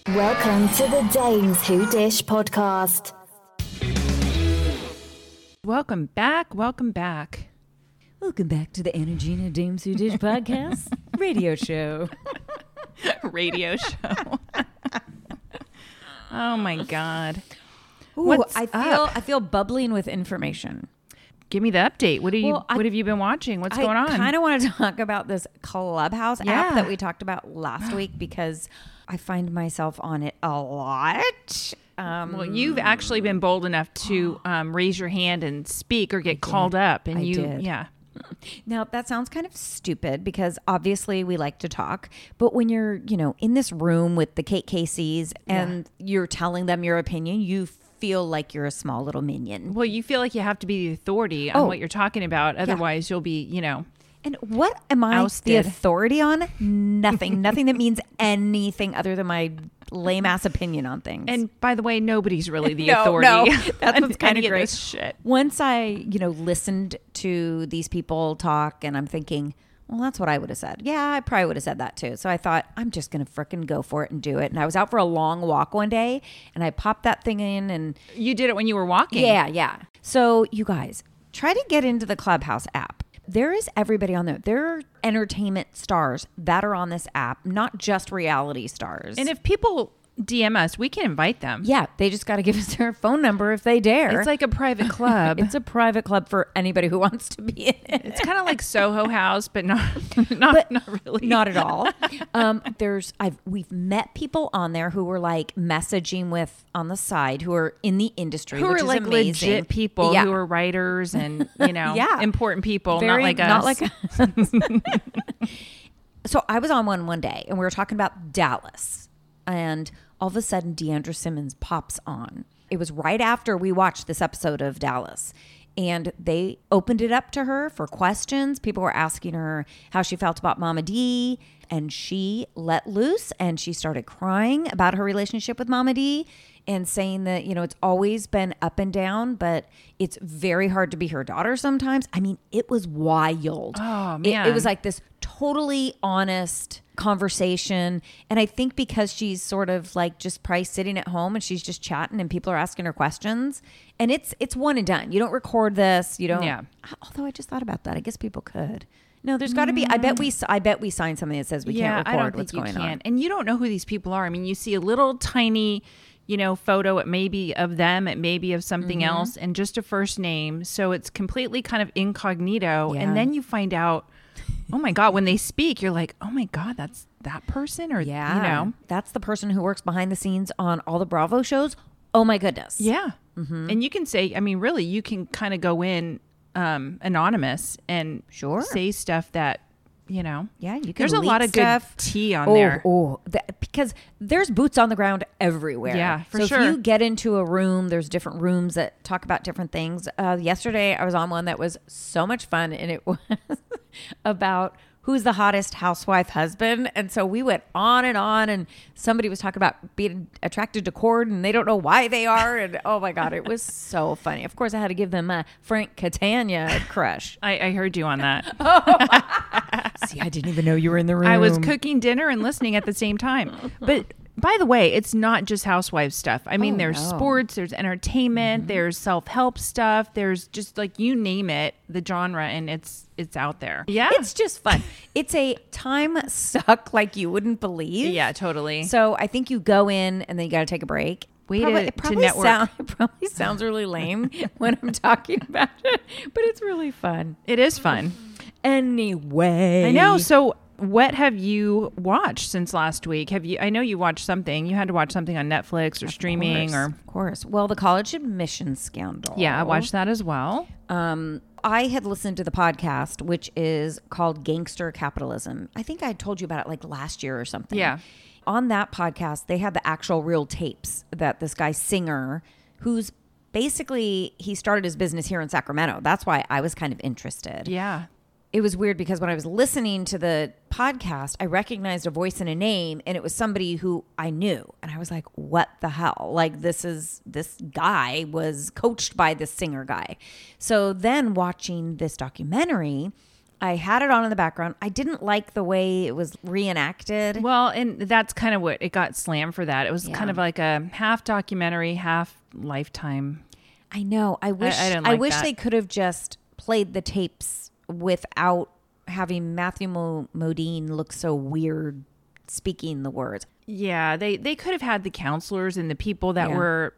Welcome to the Dames Who Dish podcast. Welcome back. Welcome back. Welcome back to the Energina Dames Who Dish podcast radio show. Radio show. Oh my God. Ooh, What's I feel bubbling with information. Give me the update. What Well, have you been watching? What's going on? I kind of want to talk about this Clubhouse Yeah. app that we talked about last week because I find myself on it a lot. Well, you've actually been bold enough to raise your hand and speak or get called up, and I did. yeah. Now, that sounds kind of stupid because obviously we like to talk, but when you're, in this room with the Kate Caseys and you're telling them your opinion, you feel like you're a small little minion. Well, you feel like you have to be the authority on what you're talking about. Otherwise, you'll be, And what am I Ousted. the authority on? Nothing. Nothing that means anything other than my lame ass opinion on things. And by the way, nobody's really the No, authority. no. That's what's on kind of any great. this shit. Once I, listened to these people talk and I'm thinking, well, that's what I would have said. Yeah, I probably would have said that too. So I thought, I'm just going to frickin' go for it and do it. And I was out for a long walk one day and I popped that thing in and You did it when you were walking. yeah. So you guys, try to get into the Clubhouse app. There is everybody on there. There are entertainment stars that are on this app, not just reality stars. And if people DM us, we can invite them. yeah, they just got to give us their phone number if they dare. It's like a private club. It's a private club for anybody who wants to be in it. It's kind of like Soho House, but not really. Not at all. We've met people on there who were like messaging with on the side who are in the industry, who which are is like amazing. legit people Yeah. who are writers and Yeah. important people, Very- not like us. So I was on one day and we were talking about Dallas, and all of a sudden Deandra Simmons pops on. It was right after we watched this episode of Dallas, and they opened it up to her for questions. People were asking her how she felt about Mama D, and she let loose and she started crying about her relationship with Mama D and saying that, it's always been up and down, but it's very hard to be her daughter sometimes. I mean, it was wild. Oh, It man. was like this totally honest conversation. And I think because she's sort of like just probably sitting at home and she's just chatting and people are asking her questions, and it's one and done. You don't record this. You don't. Yeah. Although I just thought about that. I guess people could. No, there's got to be. I bet we signed something that says we can't I record don't what's think you going can. on. And you don't know who these people are. I mean, you see a little tiny, photo. It may be of them. It may be of something Mm-hmm. else, and just a first name. So it's completely kind of incognito. Yeah. And then you find out, oh my God, when they speak, you're like, oh my God, that's that person, or Yeah, that's the person who works behind the scenes on all the Bravo shows. Oh my goodness. Yeah. Mm-hmm. And you can say, I mean, really, you can kind of go in anonymous and Sure. say stuff that, Yeah, you can. there's a leak lot of stuff. good tea on there. Because there's boots on the ground everywhere. Yeah, for so sure. if you get into a room, there's different rooms that talk about different things. Yesterday, I was on one that was so much fun, and it was about who's the hottest housewife husband. And so we went on, and somebody was talking about being attracted to Cord, and they don't know why they are. And oh my God, it was so funny. Of course, I had to give them a Frank Catania crush. I heard you on that. See, I didn't even know you were in the room. I was cooking dinner and listening at the same time. But by the way, it's not just housewives stuff. I mean, there's no. sports, there's entertainment, there's self-help stuff, there's just like you name it, the genre, and it's out there. Yeah. It's just fun. It's a time suck like you wouldn't believe. Yeah, totally. So I think you go in and then you got to take a break. Way It to network. It probably sounds really lame when I'm talking about it, but it's really fun. It is fun. Anyway. I know. So what have you watched since last week? I know you watched something. You had to watch something on Netflix or streaming Of course. Well, the college admission scandal. Yeah, I watched that as well. I had listened to the podcast, which is called Gangster Capitalism. I think I told you about it like last year or something. Yeah. On that podcast, they had the actual real tapes that this guy Singer, who's basically, he started his business here in Sacramento. That's why I was kind of interested. Yeah. It was weird because when I was listening to the podcast, I recognized a voice and a name, and it was somebody who I knew. And I was like, what the hell? Like, this guy was coached by this Singer guy. So then watching this documentary, I had it on in the background. I didn't like the way it was reenacted. Well, and that's kind of what it got slammed for that. It was kind of like a half documentary, half Lifetime. I know. I wish that. they could have just played the tapes without having Matthew Modine look so weird speaking the words. Yeah, they could have had the counselors and the people that were,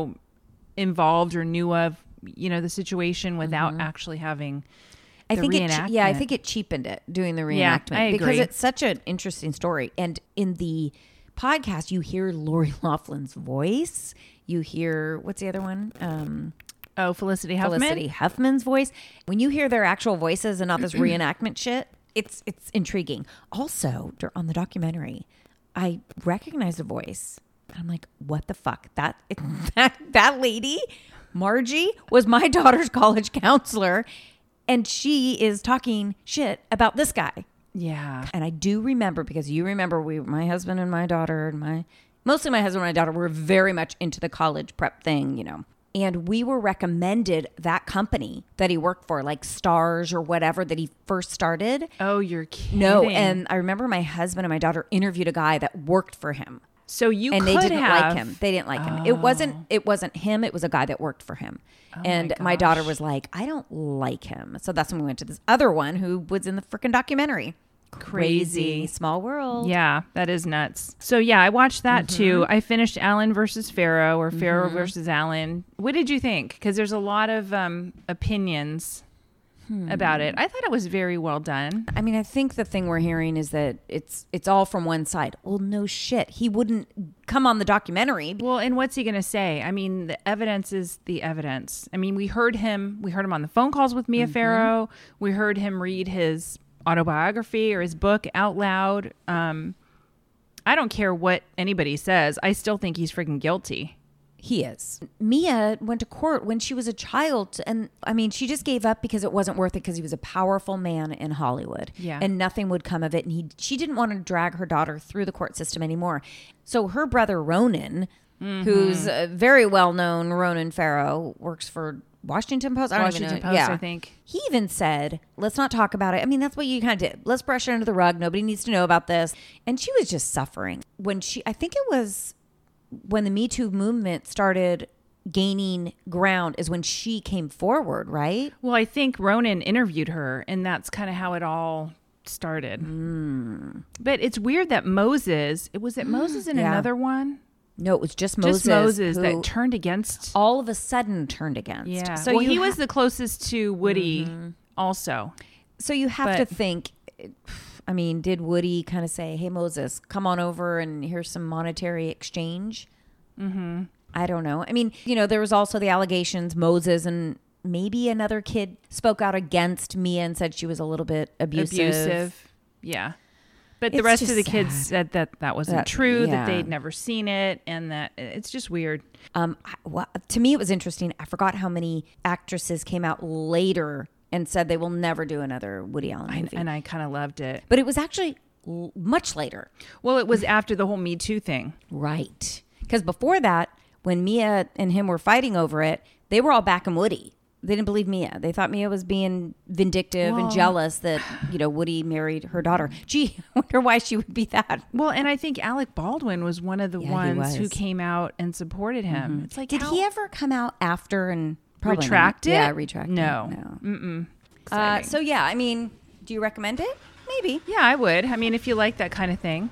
involved or knew of, the situation without actually having I think it cheapened it doing the reenactment I agree. because it's such an interesting story. And in the podcast, you hear Lori Loughlin's voice. You hear what's the other one? Felicity Huffman. Felicity Huffman's voice. When you hear their actual voices and not this reenactment shit, it's intriguing. Also, on the documentary, I recognized a voice. I'm like, what the fuck? That lady, Margie, was my daughter's college counselor. And she is talking shit about this guy. Yeah. And I do remember, because you remember my husband and my daughter and mostly my husband and my daughter were very much into the college prep thing, And we were recommended that company that he worked for, like Stars or whatever that he first started. Oh, you're kidding. No. And I remember my husband and my daughter interviewed a guy that worked for him. So you and could they didn't have... like him. They didn't like him. It wasn't him. It was a guy that worked for him. Oh and my daughter was like, I don't like him. So that's when we went to this other one who was in the freaking documentary. Crazy. Small world. Yeah, that is nuts. So yeah, I watched that too. I finished Alan versus Pharaoh or Pharaoh versus Alan. What did you think? Because there's a lot of opinions about it. I thought it was very well done. I mean, I think the thing we're hearing is that it's all from one side. Well, no shit. He wouldn't come on the documentary. Well, and what's he going to say? I mean, the evidence is the evidence. I mean, we heard him on the phone calls with Mia Farrow. We heard him read his autobiography or his book out loud. I don't care what anybody says. I still think he's freaking guilty. He is. Mia went to court when she was a child. And I mean, she just gave up because it wasn't worth it because he was a powerful man in Hollywood. Yeah. And nothing would come of it. And she didn't want to drag her daughter through the court system anymore. So her brother, Ronan, who's a very well-known, Ronan Farrow, works for Washington Post. Washington Post, I think. He even said, let's not talk about it. I mean, that's what you kind of did. Let's brush it under the rug. Nobody needs to know about this. And she was just suffering. I think it was when the Me Too movement started gaining ground is when she came forward, right? Well, I think Ronan interviewed her, and that's kind of how it all started. But it's weird that Moses, was it Moses in another one? No, it was just Moses. Just Moses that turned against. All of a sudden turned against. Yeah. So he was the closest to Woody also. So you have to think, I mean, did Woody kind of say, hey, Moses, come on over and here's some monetary exchange? I don't know. I mean, there was also the allegations Moses and maybe another kid spoke out against Mia and said she was a little bit abusive. Yeah. But the rest of the kids said that wasn't true, that they'd never seen it, and that it's just weird. To me, it was interesting. I forgot how many actresses came out later and said they will never do another Woody Allen movie. And I kind of loved it. But it was actually much later. Well, it was after the whole Me Too thing. Right. Because before that, when Mia and him were fighting over it, they were all backing Woody. They didn't believe Mia. They thought Mia was being vindictive and jealous that, Woody married her daughter. Gee, I wonder why she would be that. Well, and I think Alec Baldwin was one of the ones who came out and supported him. It's like, did he ever come out after and probably retract it? Yeah, retract it. No. So yeah, I mean, do you recommend it? Maybe. Yeah, I would. I mean, if you like that kind of thing.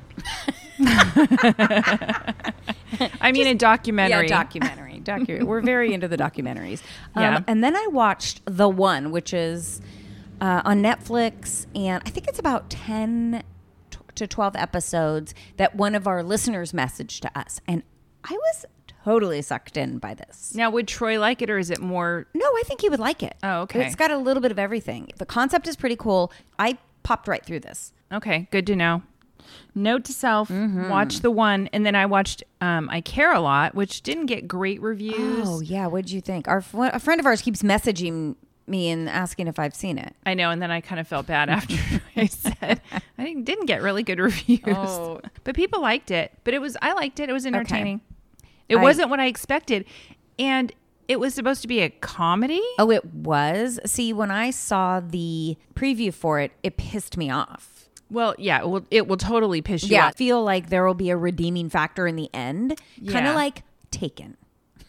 I mean, a documentary. Yeah, documentary. We're very into the documentaries. Yeah. And then I watched The One, which is on Netflix, and I think it's about 10 to 12 episodes that one of our listeners messaged to us. And I was totally sucked in by this. Now, would Troy like it, or is it more... No, I think he would like it. Oh, okay. It's got a little bit of everything. The concept is pretty cool. I popped right through this. Okay, good to know. Note to self, watch The One. And then I watched I Care a Lot, which didn't get great reviews. Oh, yeah. What did you think? A friend of ours keeps messaging me and asking if I've seen it. I know. And then I kind of felt bad after I said I didn't get really good reviews. Oh. But people liked it. But I liked it. It was entertaining. Okay. It wasn't what I expected. And It was supposed to be a comedy? Oh, it was? See, when I saw the preview for it, it pissed me off. Well, yeah, it will totally piss you Yeah, off. I feel like there will be a redeeming factor in the end. Kind Yeah. of like Taken.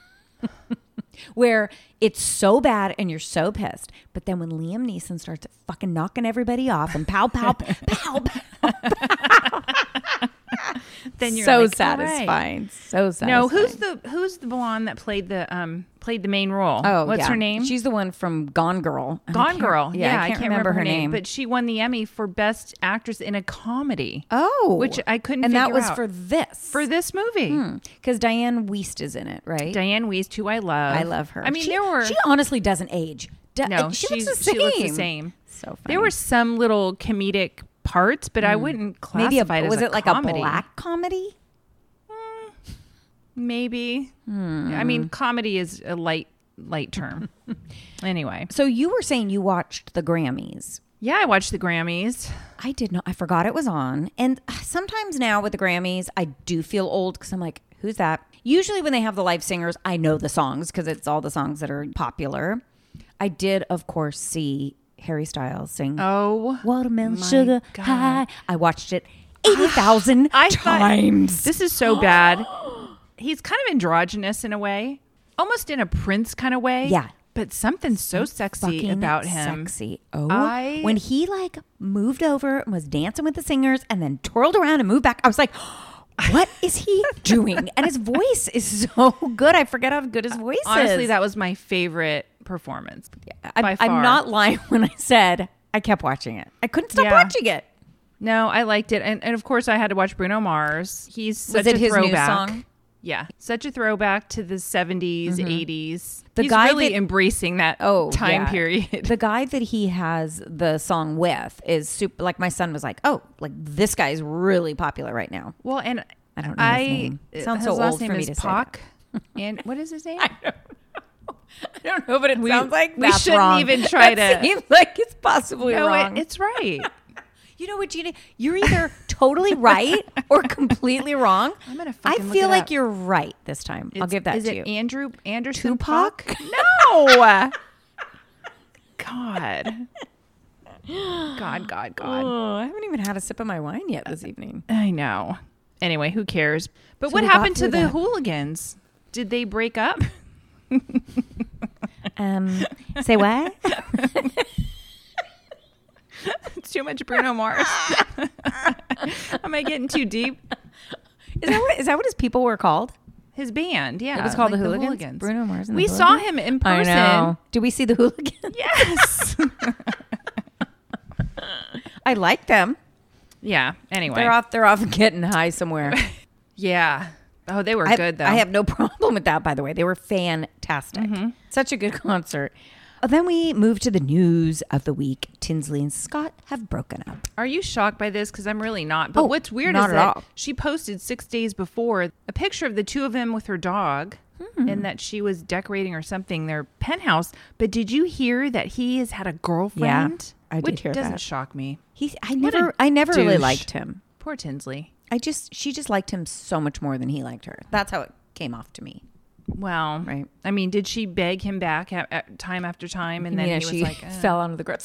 Where it's so bad and you're so pissed. But then when Liam Neeson starts fucking knocking everybody off and pow, pow, pow, pow, Then you're so like, satisfying. all right. So satisfying. No, who's the blonde that played the main role? Oh, what's yeah. her name? She's the one from Gone Girl. I Gone can't- Girl. Yeah, I can't remember her name. But she won the Emmy for Best Actress in a Comedy. Oh, which I couldn't and that figure was out. for this. For this movie. Because Diane Wiest is in it, right? Diane Wiest, who I love. I love her. I mean, she honestly doesn't age. No, she she looks the same. looks the same. So funny. There were some little comedic parts, but I wouldn't classify it as was it like comedy. a black comedy? Maybe. I mean, comedy is a light term. Anyway. So you were saying you watched the Grammys. Yeah, I watched the Grammys. I did not. I forgot it was on. And sometimes now with the Grammys, I do feel old because I'm like, who's that? Usually when they have the live singers, I know the songs because it's all the songs that are popular. I did, of course, see Harry Styles sing Watermelon my Sugar God. High. I watched it 80,000 times. This is so bad. He's kind of androgynous in a way, almost in a Prince kind of way. Yeah. But something so sexy Fucking about him. Sexy. Oh, I- when he like moved over and was dancing with the singers and then twirled around and moved back, I was like, what is he doing? And his voice is so good. I forget how good his voice Honestly, is. that was my favorite performance. By I'm far. not lying when I said I kept watching it. I couldn't stop Yeah. watching it. No, I liked it. And of course, I had to watch Bruno Mars. He's such Was it a his throwback. new song? Yeah. Such a throwback to the 70s, 80s. The He's guy really that- embracing that Oh, time yeah. period. The guy that he has the song with is super. Like my son was like, "Oh, like this guy's really popular right now." Well, and I don't know his name. It sounds so his last old name for me is to say Pac. And what is his name? I don't know, but it sounds like we that's shouldn't wrong. even try That to- seems like it's possibly No, wrong. it's right. You know what, Gina? You're either totally right or completely wrong. I'm gonna I fucking look feel it like up. you're right this time. I'll give that is to it you. Anderson Tupac? Paak? No. God. God. Oh, I haven't even had a sip of my wine yet this evening. I know. Anyway, who cares? But So what we got happened to through the that. hooligans? Did they break up? Say what? It's too much Bruno Mars. Am I getting too deep? Is that what his people were called? His band, yeah. It was called like the Hooligans? Bruno Mars and the We saw Hooligans? him in I person. know. Did we see the Hooligans? Yes. I like them. Yeah. Anyway. They're off getting high somewhere. Yeah. Oh, they were good though. I have no problem with that, by the way. They were fantastic. Such a good concert. Then we move to the news of the week. Tinsley and Scott have broken up. Are you shocked by this? Because I'm really not. But Oh, what's weird not is at that all. she posted 6 days before a picture of the two of them with her dog and that she was decorating or something their penthouse. But did you hear that he has had a girlfriend? I did Which hear doesn't that. shock me. I What a never really douche. liked him. Poor Tinsley. She just liked him so much more than he liked her. That's how it came off to me. Well, Right. I mean, did she beg him back time after time? And then he was she like, fell onto the ground.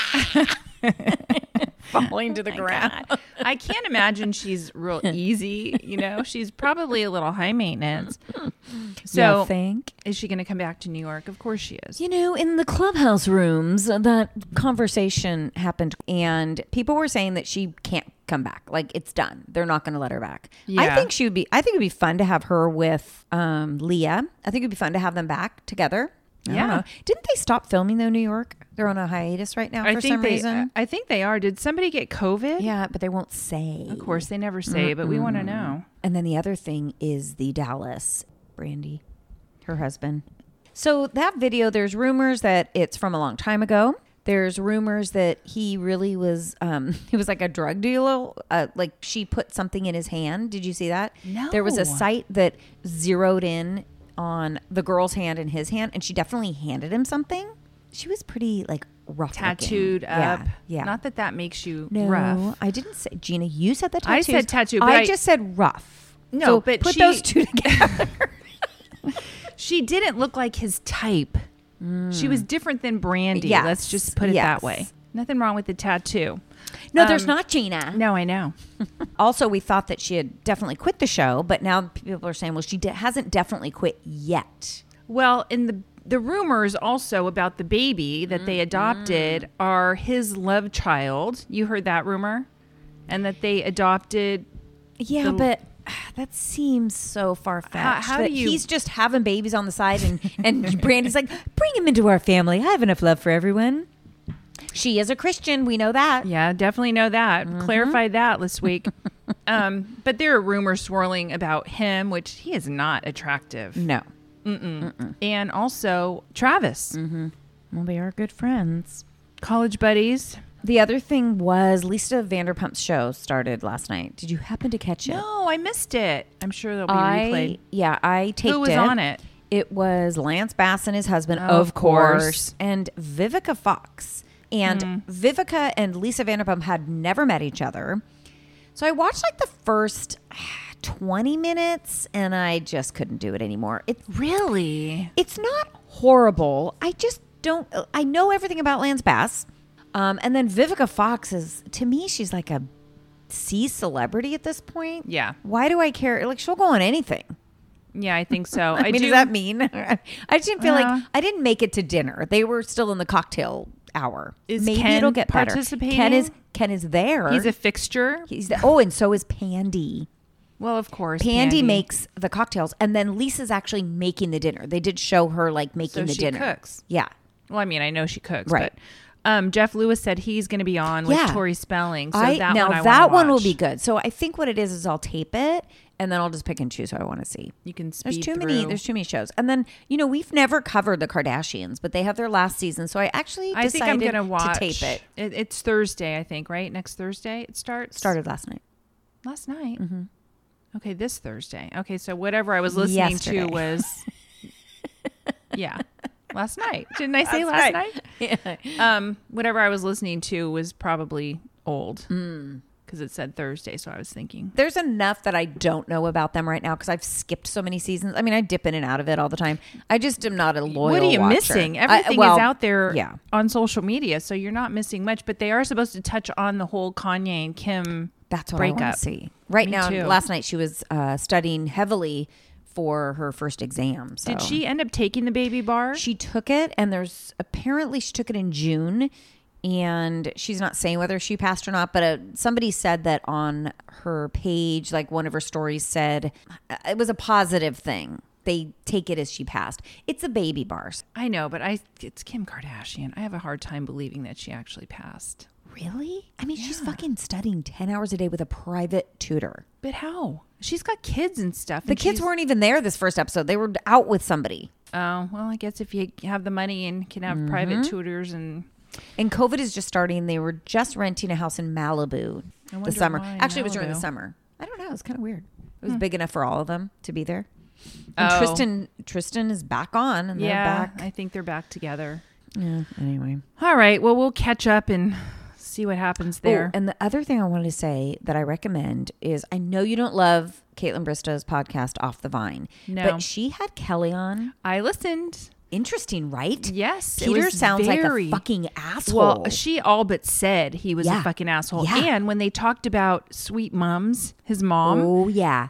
Falling to the ground. I can't imagine she's real easy. You know, she's probably a little high maintenance. So You think? is she going to come back to New York? Of course she is. You know, in the clubhouse rooms, that conversation happened, and people were saying that she can't come back. Like, it's done. They're not going to let her back. Yeah. I think it'd be fun to have her with Leah. I think it'd be fun to have them back together. I don't Yeah. know. Didn't they stop filming though, New York? They're on a hiatus right now for some reason. I think they are. Did somebody get COVID? Yeah, but they won't say. Of course, they never say, but we want to know. And then the other thing is the Dallas Brandy, her husband. So that video, there's rumors that it's from a long time ago. There's rumors that he really was, he was like a drug dealer. Like she put something in his hand. Did you see that? No. There was a site that zeroed in on the girl's hand and his hand, and she definitely handed him something. She was pretty like rough Tattooed looking. up. Yeah. Not that makes you No, rough. I didn't say, Gina, you said the I tattoos. said tattoo, but I I- just said rough. No, So but put she- those two together. She didn't look like his type. She was different than Brandy. Yes. Let's just put it that way. Nothing wrong with the tattoo. No, there's not, Gina. No, I know. Also, we thought that she had definitely quit the show, but now people are saying, well, she hasn't definitely quit yet. Well, in the rumors also about the baby that they adopted are his love child. You heard that rumor? And that they adopted. Yeah, but that seems so far-fetched. How do you? He's just having babies on the side, and Brandy's like, bring him into our family. I have enough love for everyone. She is a Christian. We know that. Yeah, definitely know that. Clarified that this week. But there are rumors swirling about him, which he is not attractive. No. And also Travis. Well, they are good friends. College buddies. The other thing was Lisa Vanderpump's show started last night. Did you happen to catch it? No, I missed it. I'm sure they'll be replayed. Yeah, I taped it. Who was on it? It was Lance Bass and his husband, Of course. and Vivica Fox. And Vivica and Lisa Vanderpump had never met each other. So I watched like the first 20 minutes and I just couldn't do it anymore. Really? It's not horrible. I just don't. I know everything about Lance Bass. And then Vivica Fox is, to me, she's like a C celebrity at this point. Yeah. Why do I care? Like, she'll go on anything. Yeah, I think so. I mean, does that mean? I just didn't feel like I didn't make it to dinner. They were still in the cocktail hour. Is Maybe Ken it'll get participating? better. Ken is there. He's a fixture. And so is Pandy. Well, of course. Pandy makes the cocktails, and then Lisa's actually making the dinner. They did show her like making the dinner. Cooks. Yeah. Well, I mean, I know she cooks, Right. but Jeff Lewis said he's going to be on with Tori Spelling. So that one will be good. So I think what it is I'll tape it and then I'll just pick and choose who I want to see. You can There's speed too through. many shows. And then, we've never covered the Kardashians, but they have their last season. So I actually I think I'm decided going to watch. to tape it. It's Thursday, I think, right? Next Thursday it starts? Started last night. Last night? Mm-hmm. Okay, this Thursday. Okay, so whatever I was listening Yesterday. to was... yeah. Last night. Didn't I say last night? Yeah. Whatever I was listening to was probably old because it said Thursday. So I was thinking There's enough that I don't know about them right now because I've skipped so many seasons. I mean, I dip in and out of it all the time. I just am not a loyal what are you watcher. missing? Everything is out there yeah. on social media. So you're not missing much, but they are supposed to touch on the whole Kanye and Kim That's what breakup. I want to see. Right Me now, too. last night she was studying heavily for her first exam. So. Did she end up taking the baby bar? She took it, and apparently she took it in June, and she's not saying whether she passed or not, but somebody said that on her page, like one of her stories said, it was a positive thing. They take it as she passed. It's a baby bar. I know, but it's Kim Kardashian. I have a hard time believing that she actually passed. Really? I mean, she's fucking studying 10 hours a day with a private tutor. But how? She's got kids and stuff. The kids weren't even there this first episode. They were out with somebody. Oh, well, I guess if you have the money and can have private tutors and COVID is just starting. They were just renting a house in Malibu wonder the summer. why Actually, it was during the Malibu? summer. I don't know. It's kind of weird. It was big enough for all of them to be there. Oh. And Tristan is back on, and they're back. I think they're back together. Yeah. Anyway. All right. Well, we'll catch up and see what happens there. Oh, and the other thing I wanted to say that I recommend is I know you don't love Caitlin Bristow's podcast Off the Vine, No. but she had Kelly on. I listened. Interesting, right? Yes. it Peter was sounds like very- a fucking asshole. Well, she all but said he was Yeah. a fucking asshole. Yeah. And when they talked about Sweet Mums, his mom, oh yeah.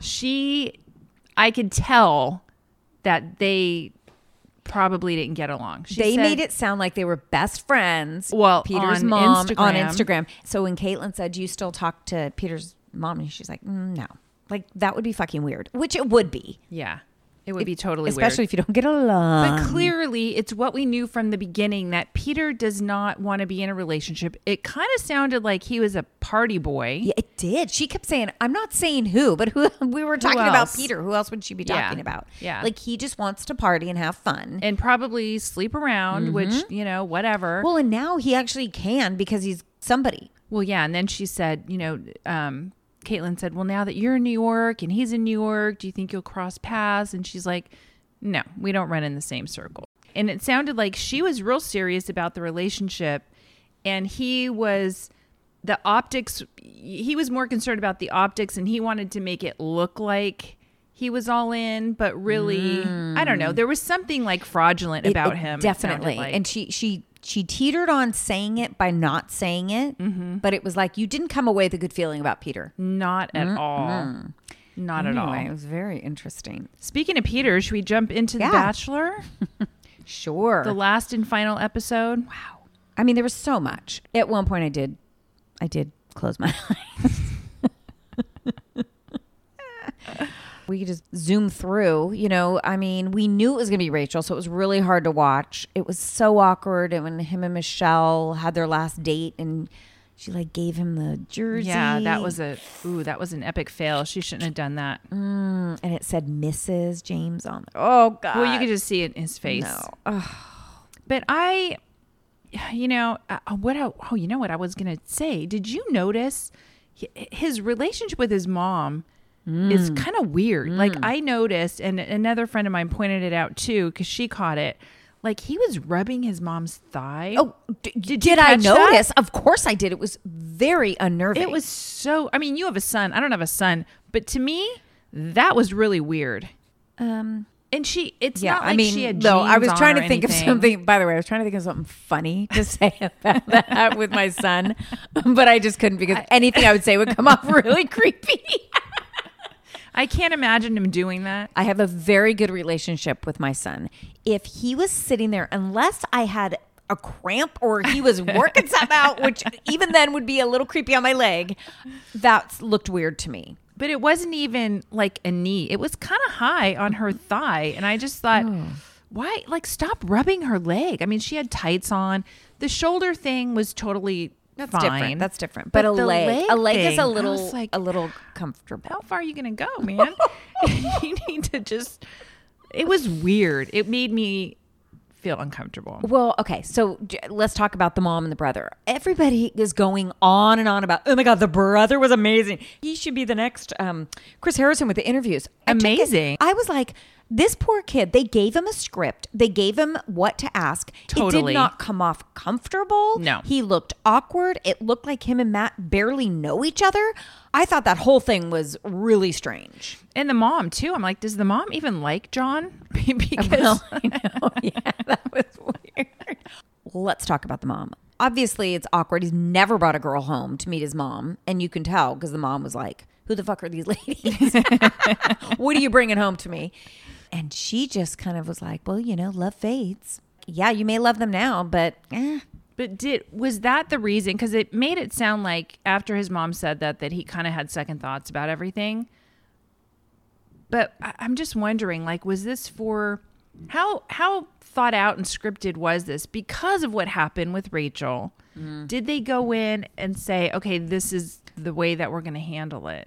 I could tell that they probably didn't get along. They made it sound like they were best friends. Well, Peter's on mom on Instagram. Instagram. So when Caitlin said, "Do you still talk to Peter's mom?" and she's like, "No." Like that would be fucking weird, which it would be. Yeah. It would be totally especially weird. if you don't get along. But clearly, it's what we knew from the beginning that Peter does not want to be in a relationship. It kind of sounded like he was a party boy. Yeah, it did. She kept saying, "I'm not saying who, but who." We were talking about else? Peter. Who else would she be Yeah. talking about? Yeah. like he just wants to party and have fun. And probably sleep around, which, whatever. Well, and now he actually can because he's somebody. Well, yeah. And then she said, Caitlin said, well, now that you're in New York and he's in New York, do you think you'll cross paths? And she's like, no, we don't run in the same circle. And it sounded like she was real serious about the relationship. And he was more concerned about the optics, and he wanted to make it look like he was all in, but really, I don't know. There was something like fraudulent about him. Definitely. Like. And she teetered on saying it by not saying it, but it was like you didn't come away with a good feeling about Peter. Not at all. Not at all. It was very interesting. Speaking of Peter, should we jump into The Bachelor? Sure. The last and final episode. Wow. I mean, there was so much. At one point I did close my eyes. We could just zoom through, I mean, we knew it was going to be Rachel, so it was really hard to watch. It was so awkward. And when him and Michelle had their last date and she like gave him the jersey. Yeah, that was an epic fail. She shouldn't have done that. And it said Mrs. James on there. Oh God. Well, you could just see it in his face. No. But you know what I was going to say. Did you notice his relationship with his mom is kind of weird. Like I noticed, and another friend of mine pointed it out too, because she caught it. Like he was rubbing his mom's thigh. Oh, did I notice? That? Of course I did. It was very unnerving. It was so. I mean, you have a son. I don't have a son, but to me, that was really weird. And it's not like she had jeans on. I was trying to think anything. of something. By the way, I was trying to think of something funny to say about that with my son, but I just couldn't because anything I would say would come off really creepy. I can't imagine him doing that. I have a very good relationship with my son. If he was sitting there, unless I had a cramp or he was working something out, which even then would be a little creepy on my leg, that looked weird to me. But it wasn't even like a knee. It was kind of high on her thigh. And I just thought, why? Like, stop rubbing her leg. I mean, she had tights on. The shoulder thing was totally fine. That's different. But a leg is a little comfortable. How far are you going to go, man? You need to just, it was weird. It made me feel uncomfortable. Well, okay. So let's talk about the mom and the brother. Everybody is going on and on about, oh my God, the brother was amazing. He should be the next Chris Harrison with the interviews. Amazing. I was like, this poor kid, they gave him a script. They gave him what to ask. Totally. It did not come off comfortable. No. He looked awkward. It looked like him and Matt barely know each other. I thought that whole thing was really strange. And the mom, too. I'm like, does the mom even like John? Because well, I know. Yeah, that was weird. Let's talk about the mom. Obviously, it's awkward. He's never brought a girl home to meet his mom. And you can tell because the mom was like, who the fuck are these ladies? What are you bringing home to me? And she just kind of was like, well, love fades. Yeah, you may love them now, but But was that the reason? Because it made it sound like after his mom said that he kind of had second thoughts about everything. But I'm just wondering, like, was this for how thought out and scripted was this? Because of what happened with Rachel, did they go in and say, okay, this is the way that we're going to handle it?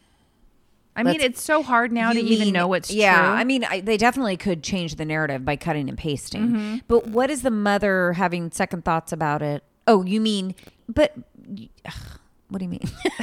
I mean, it's so hard now to even know what's true. Yeah, I mean, they definitely could change the narrative by cutting and pasting. But what is the mother having second thoughts about it? Oh, you mean, but what do you mean?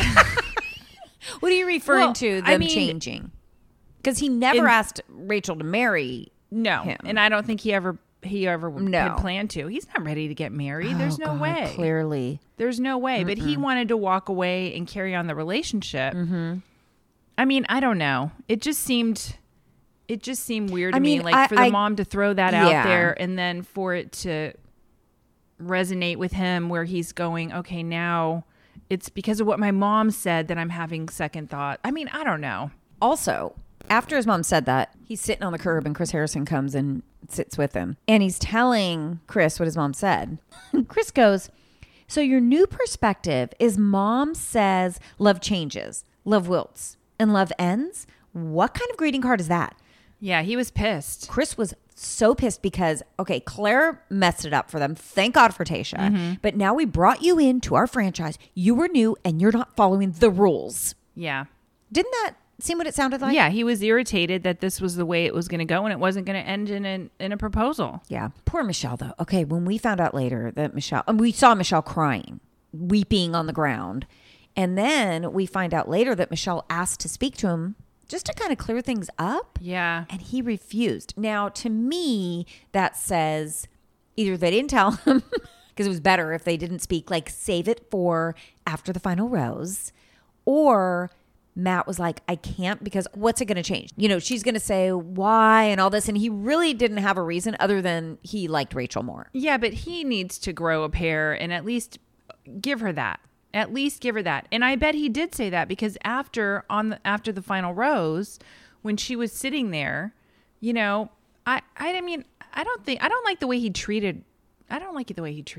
What are you referring to them changing? Because he never asked Rachel to marry him. And I don't think he ever had planned to. He's not ready to get married. There's no way. Clearly. There's no way. But he wanted to walk away and carry on the relationship. I mean, I don't know. It just seemed weird to me. Like for the mom to throw that out there and then for it to resonate with him where he's going, okay, now it's because of what my mom said that I'm having second thought. I mean, I don't know. Also, after his mom said that, he's sitting on the curb and Chris Harrison comes and sits with him. And he's telling Chris what his mom said. Chris goes, so your new perspective is mom says love changes, love wilts, and love ends? What kind of greeting card is that? Yeah, he was pissed. Chris was so pissed because, okay, Claire messed it up for them. Thank God for Tayshia. But now we brought you into our franchise. You were new and you're not following the rules. Yeah. Didn't that seem what it sounded like? Yeah, he was irritated that this was the way it was going to go and it wasn't going to end in a proposal. Yeah. Poor Michelle, though. Okay, when we found out later that we saw Michelle crying, weeping on the ground. And then we find out later that Michelle asked to speak to him just to kind of clear things up. Yeah. And he refused. Now, to me, that says either they didn't tell him because it was better if they didn't speak, like save it for after the final rose, or Matt was like, I can't, because what's it going to change? You know, she's going to say why and all this. And he really didn't have a reason other than he liked Rachel more. Yeah, but he needs to grow a pair and at least give her that. At least give her that. And I bet he did say that because after the final rose, when she was sitting there, you know, I mean, I don't like the way he treated her. I don't like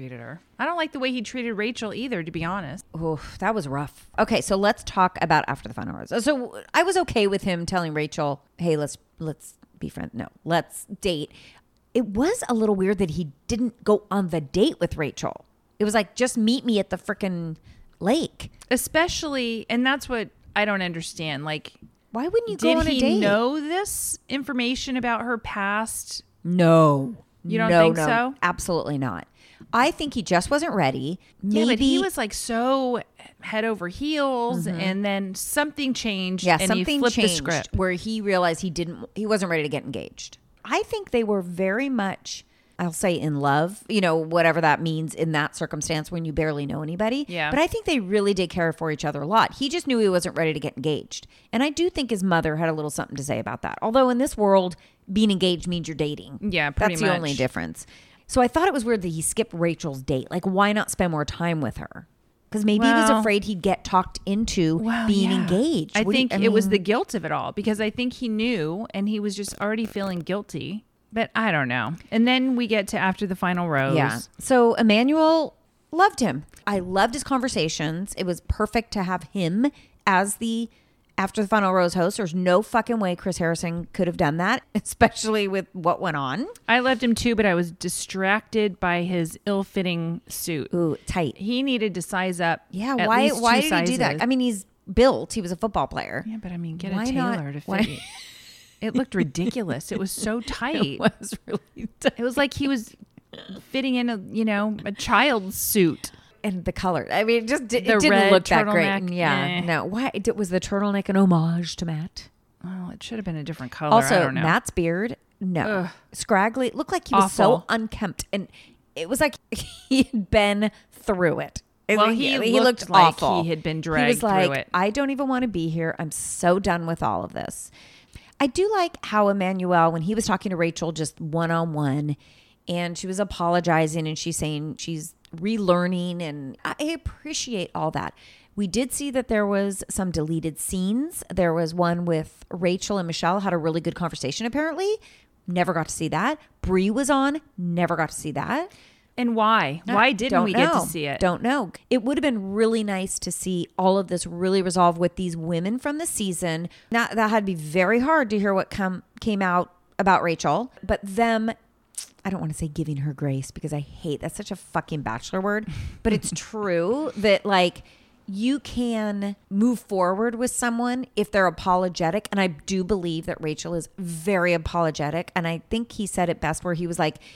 the way he treated Rachel either, to be honest. Oh, that was rough. Okay, so let's talk about after the final rose. So I was okay with him telling Rachel, hey, let's be friends. No, let's date. It was a little weird that he didn't go on the date with Rachel. It was like, just meet me at the frickin' lake. Especially, and that's what I don't understand. Like, why wouldn't you go on a date? Did he know this information about her past? No. You don't think so? Absolutely not. I think he just wasn't ready. Maybe. Yeah, but he was like so head over heels, and then something changed. Yeah, and something he flipped changed the script where he realized he wasn't ready to get engaged. I think they were very much, I'll say, in love, you know, whatever that means in that circumstance when you barely know anybody. Yeah. But I think they really did care for each other a lot. He just knew he wasn't ready to get engaged. And I do think his mother had a little something to say about that. Although in this world, being engaged means you're dating. Yeah, pretty That's much. the only difference. So I thought it was weird that he skipped Rachel's date. Like, why not spend more time with her? Because maybe he was afraid he'd get talked into being engaged. I think it was the guilt of it all, because I think he knew and he was just already feeling guilty. But I don't know. And then we get to after the final rose. Yeah. So Emmanuel loved him. I loved his conversations. It was perfect to have him as the after the final rose host. There's no fucking way Chris Harrison could have done that, especially with what went on. I loved him too, but I was distracted by his ill-fitting suit. Ooh, tight. He needed to size up. Yeah. at Why least did 2 he do sizes. that? I mean, he's built. He was a football player. Yeah, but I mean, get Why a not? tailor to fit Why- you. It looked ridiculous. It was so tight. It was really tight. It was like he was fitting in a child's suit. And the color. I mean, it The didn't red look that great. turtleneck, And yeah. No. Why was the turtleneck an homage to Matt? Well, it should have been a different color. I Also, don't know. Matt's beard, no. Ugh. Scraggly. It looked like he was so Awful. unkempt. And it was like he had been through it. Well, He he looked looked like awful. he had been He dragged was like, through it. I don't even want to be here. I'm so done with all of this. I do like how Emmanuel, when he was talking to Rachel just one-on-one, and she was apologizing and she's saying she's relearning, and I appreciate all that. We did see that there was some deleted scenes. There was one with Rachel and Michelle had a really good conversation, apparently. Never got to see that. Brie was on. Never got to see that. And why? Why didn't Don't we get know. to see it? Don't know. It would have been really nice to see all of this really resolved with these women from the season. Now, that had to be very hard to hear what came out about Rachel, but them, I don't want to say giving her grace because I hate, that's such a fucking Bachelor word, but it's true that like you can move forward with someone if they're apologetic. And I do believe that Rachel is very apologetic. And I think he said it best where he was like,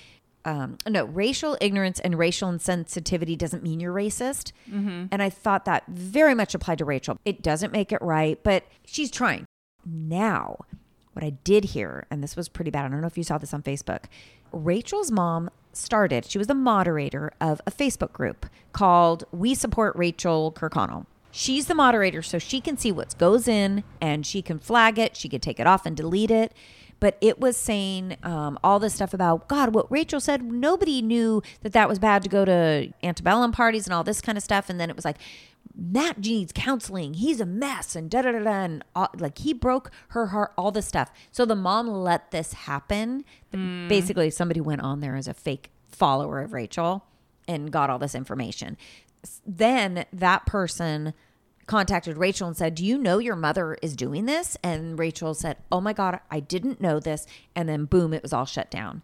no, racial ignorance and racial insensitivity doesn't mean you're racist. Mm-hmm. And I thought that very much applied to Rachel. It doesn't make it right, but she's trying. Now, what I did hear, and this was pretty bad, I don't know if you saw this on Facebook, Rachel's mom she was the moderator of a Facebook group called We Support Rachel Kirkconnell. She's the moderator, so she can see what goes in and she can flag it. She could take it off and delete it. But it was saying all this stuff about, God, what Rachel said, nobody knew that was bad to go to antebellum parties and all this kind of stuff. And then it was like, Matt needs counseling. He's a mess and da-da-da-da. And like he broke her heart, all this stuff. So the mom let this happen. Basically, somebody went on there as a fake follower of Rachel and got all this information. Then that person contacted Rachel and said, do you know your mother is doing this? And Rachel said, oh my God, I didn't know this. And then boom, it was all shut down.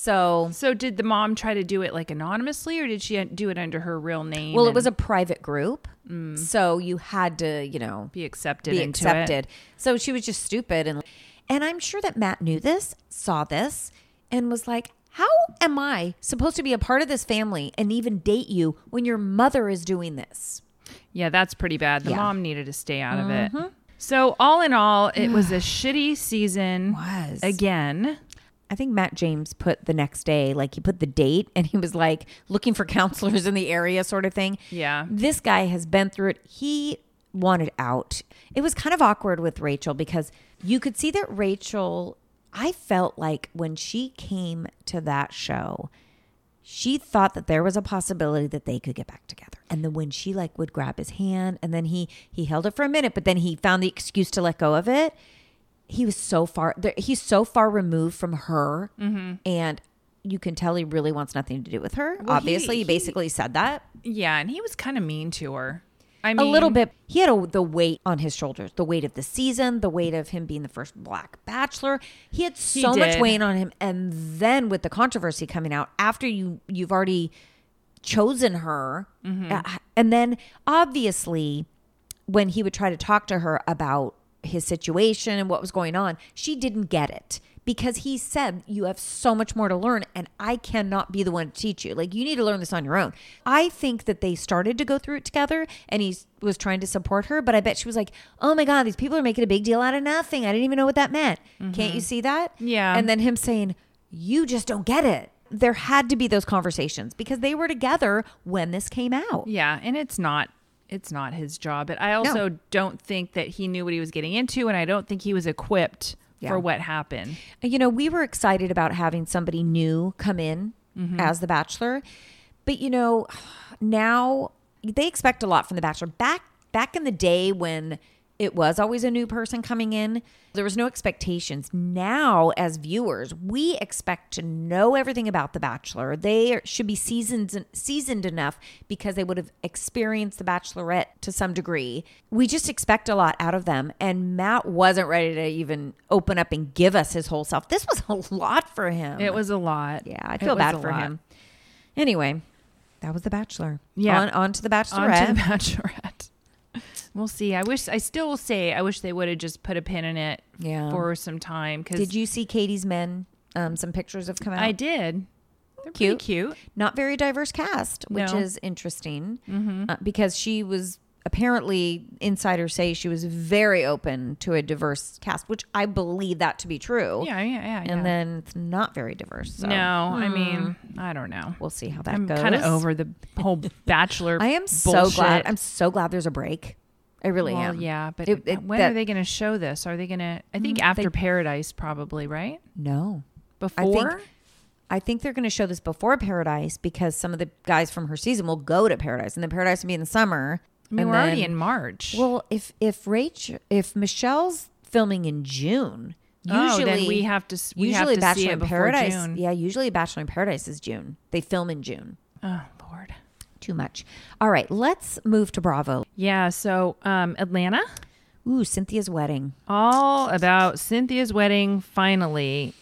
So did the mom try to do it like anonymously, or did she do it under her real name? Well, it was a private group. So you had to, be accepted be into accepted. it. So she was just stupid. And I'm sure that Matt knew this, saw this, and was like, how am I supposed to be a part of this family and even date you when your mother is doing this? Yeah, that's pretty bad. The Yeah. mom needed to stay out of it. So all in all, it was a shitty season. Was. Again. I think Matt James put the next day, like he put the date and he was like looking for counselors in the area sort of thing. Yeah. This guy has been through it. He wanted out. It was kind of awkward with Rachel because you could see that Rachel, I felt like when she came to that show, she thought that there was a possibility that they could get back together. And then when she like would grab his hand and then he held it for a minute, but then he found the excuse to let go of it. He's so far removed from her. And you can tell he really wants nothing to do with her. Well, obviously, he basically said that. Yeah. And he was kind of mean to her. I mean, a little bit. He had the weight on his shoulders, the weight of the season, the weight of him being the first Black Bachelor. He had so much weight on him. And then with the controversy coming out after you've already chosen her. And then obviously when he would try to talk to her about his situation and what was going on, she didn't get it. Because he said, you have so much more to learn and I cannot be the one to teach you. Like, you need to learn this on your own. I think that they started to go through it together and he was trying to support her. But I bet she was like, oh my God, these people are making a big deal out of nothing. I didn't even know what that meant. Can't you see that? Yeah. And then him saying, you just don't get it. There had to be those conversations because they were together when this came out. Yeah. And it's not his job. But I also don't think that he knew what he was getting into. And I don't think he was equipped for what happened. You know, we were excited about having somebody new come in as the Bachelor. But, you know, now they expect a lot from the Bachelor. Back in the day when it was always a new person coming in, there was no expectations. Now, as viewers, we expect to know everything about the Bachelor. They should be seasoned enough because they would have experienced the Bachelorette to some degree. We just expect a lot out of them. And Matt wasn't ready to even open up and give us his whole self. This was a lot for him. It was a lot. Yeah, I feel bad for him. Anyway, that was the Bachelor. Yeah. On to the Bachelorette. On to the Bachelorette. We'll see. I wish they would have just put a pin in it for some time. Did you see Katie's men? Some pictures have come out. I did. They're pretty cute. Not very diverse cast, which is interesting because she was apparently, insiders say she was very open to a diverse cast, which I believe that to be true. Yeah. And then it's not very diverse. So. No, I mean, I don't know. We'll see how that goes. I'm kind of over the whole Bachelor. I am so glad. I'm so glad there's a break. I really am. Yeah, but when are they going to show this? Are they going to? I think after Paradise, probably, right? No, before. I think they're going to show this before Paradise because some of the guys from her season will go to Paradise, and then Paradise will be in the summer. I mean, we're already in March. Well, if Michelle's filming in June, usually then we have to Bachelor see it in before Paradise. June. Yeah, usually Bachelor in Paradise is June. They film in June. Oh Lord. Too much. All right, let's move to Bravo. Yeah, so Atlanta. Ooh, Cynthia's wedding. All about Cynthia's wedding finally.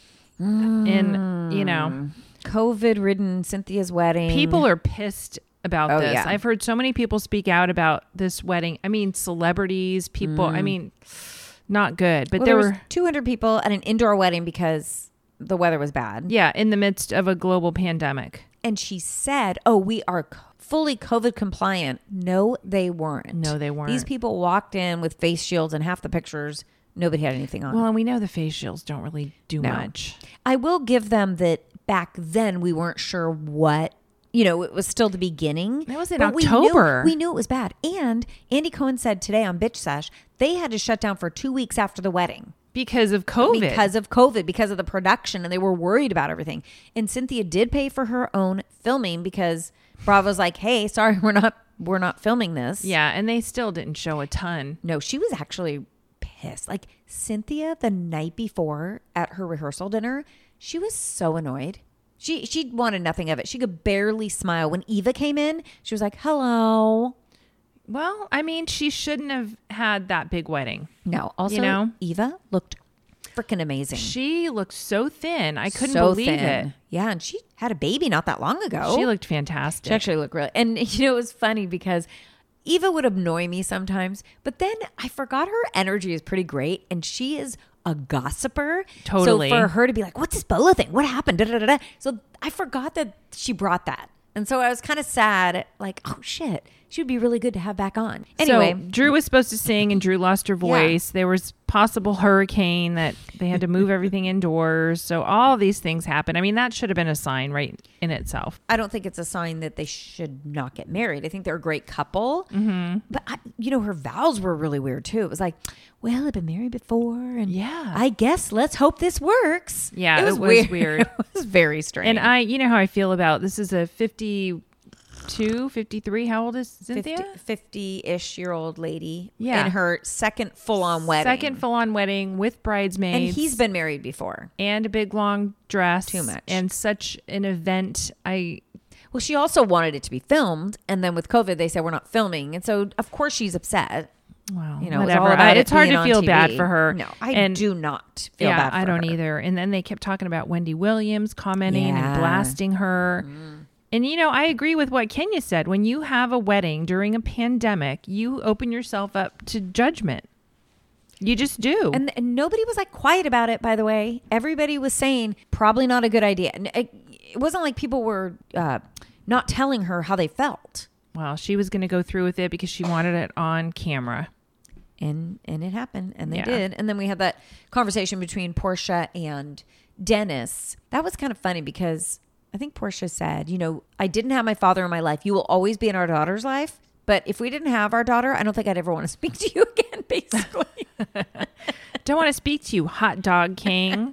In, you know, COVID-ridden Cynthia's wedding. People are pissed about this. Yeah. I've heard so many people speak out about this wedding. I mean, celebrities, people, I mean, not good. But there were 200 people at an indoor wedding because the weather was bad. Yeah, in the midst of a global pandemic. And she said, oh, we are fully COVID compliant. No, they weren't. These people walked in with face shields and half the pictures, nobody had anything on. Well, and we know the face shields don't really do much. I will give them that back then we weren't sure what, it was still the beginning. That was in October. We knew it was bad. And Andy Cohen said today on Bitch Sesh, they had to shut down for 2 weeks after the wedding. Because of COVID. Because of the production, and they were worried about everything. And Cynthia did pay for her own filming because Bravo's like, hey, sorry, we're not filming this. Yeah, and they still didn't show a ton. No, she was actually pissed. Like Cynthia the night before at her rehearsal dinner, she was so annoyed. She wanted nothing of it. She could barely smile. When Eva came in, she was like, hello. Well, I mean, she shouldn't have had that big wedding. No. Also, Eva looked freaking amazing. She looked so thin. I couldn't believe it. Yeah, and she had a baby not that long ago. She looked fantastic. She actually looked really... And, it was funny because Eva would annoy me sometimes, but then I forgot her energy is pretty great, and she is a gossiper. Totally. So for her to be like, what's this Bolo thing? What happened? Da, da, da, da. So I forgot that she brought that. And so I was kind of sad, like, oh, shit. She would be really good to have back on. Anyway. So Drew was supposed to sing and Drew lost her voice. Yeah. There was possible hurricane that they had to move everything indoors. So all these things happen. I mean, that should have been a sign right in itself. I don't think it's a sign that they should not get married. I think they're a great couple. Mm-hmm. But, her vows were really weird, too. It was like, well, I've been married before. And Yeah. I guess let's hope this works. Yeah, it was weird. It was very strange. And you know how I feel about, this is a 52, 53. How old is Cynthia? 50-ish year old lady. Yeah. In her second full-on wedding. Second full-on wedding with bridesmaids. And he's been married before. And a big long dress. Too much. And such an event. Well, she also wanted it to be filmed. And then with COVID, they said, we're not filming. And so, of course, she's upset. Well, It was whatever. all about It's it hard being to on feel TV. bad for her. No, I do not feel bad for her. I don't either. And then they kept talking about Wendy Williams commenting Yeah. and blasting her. And, I agree with what Kenya said. When you have a wedding during a pandemic, you open yourself up to judgment. You just do. And nobody was like quiet about it, by the way. Everybody was saying probably not a good idea. And it wasn't like people were not telling her how they felt. Well, she was going to go through with it because she wanted it on camera. And it happened, and they Yeah. did. And then we had that conversation between Portia and Dennis. That was kind of funny because I think Portia said, I didn't have my father in my life. You will always be in our daughter's life. But if we didn't have our daughter, I don't think I'd ever want to speak to you again, basically. Don't want to speak to you, hot dog king.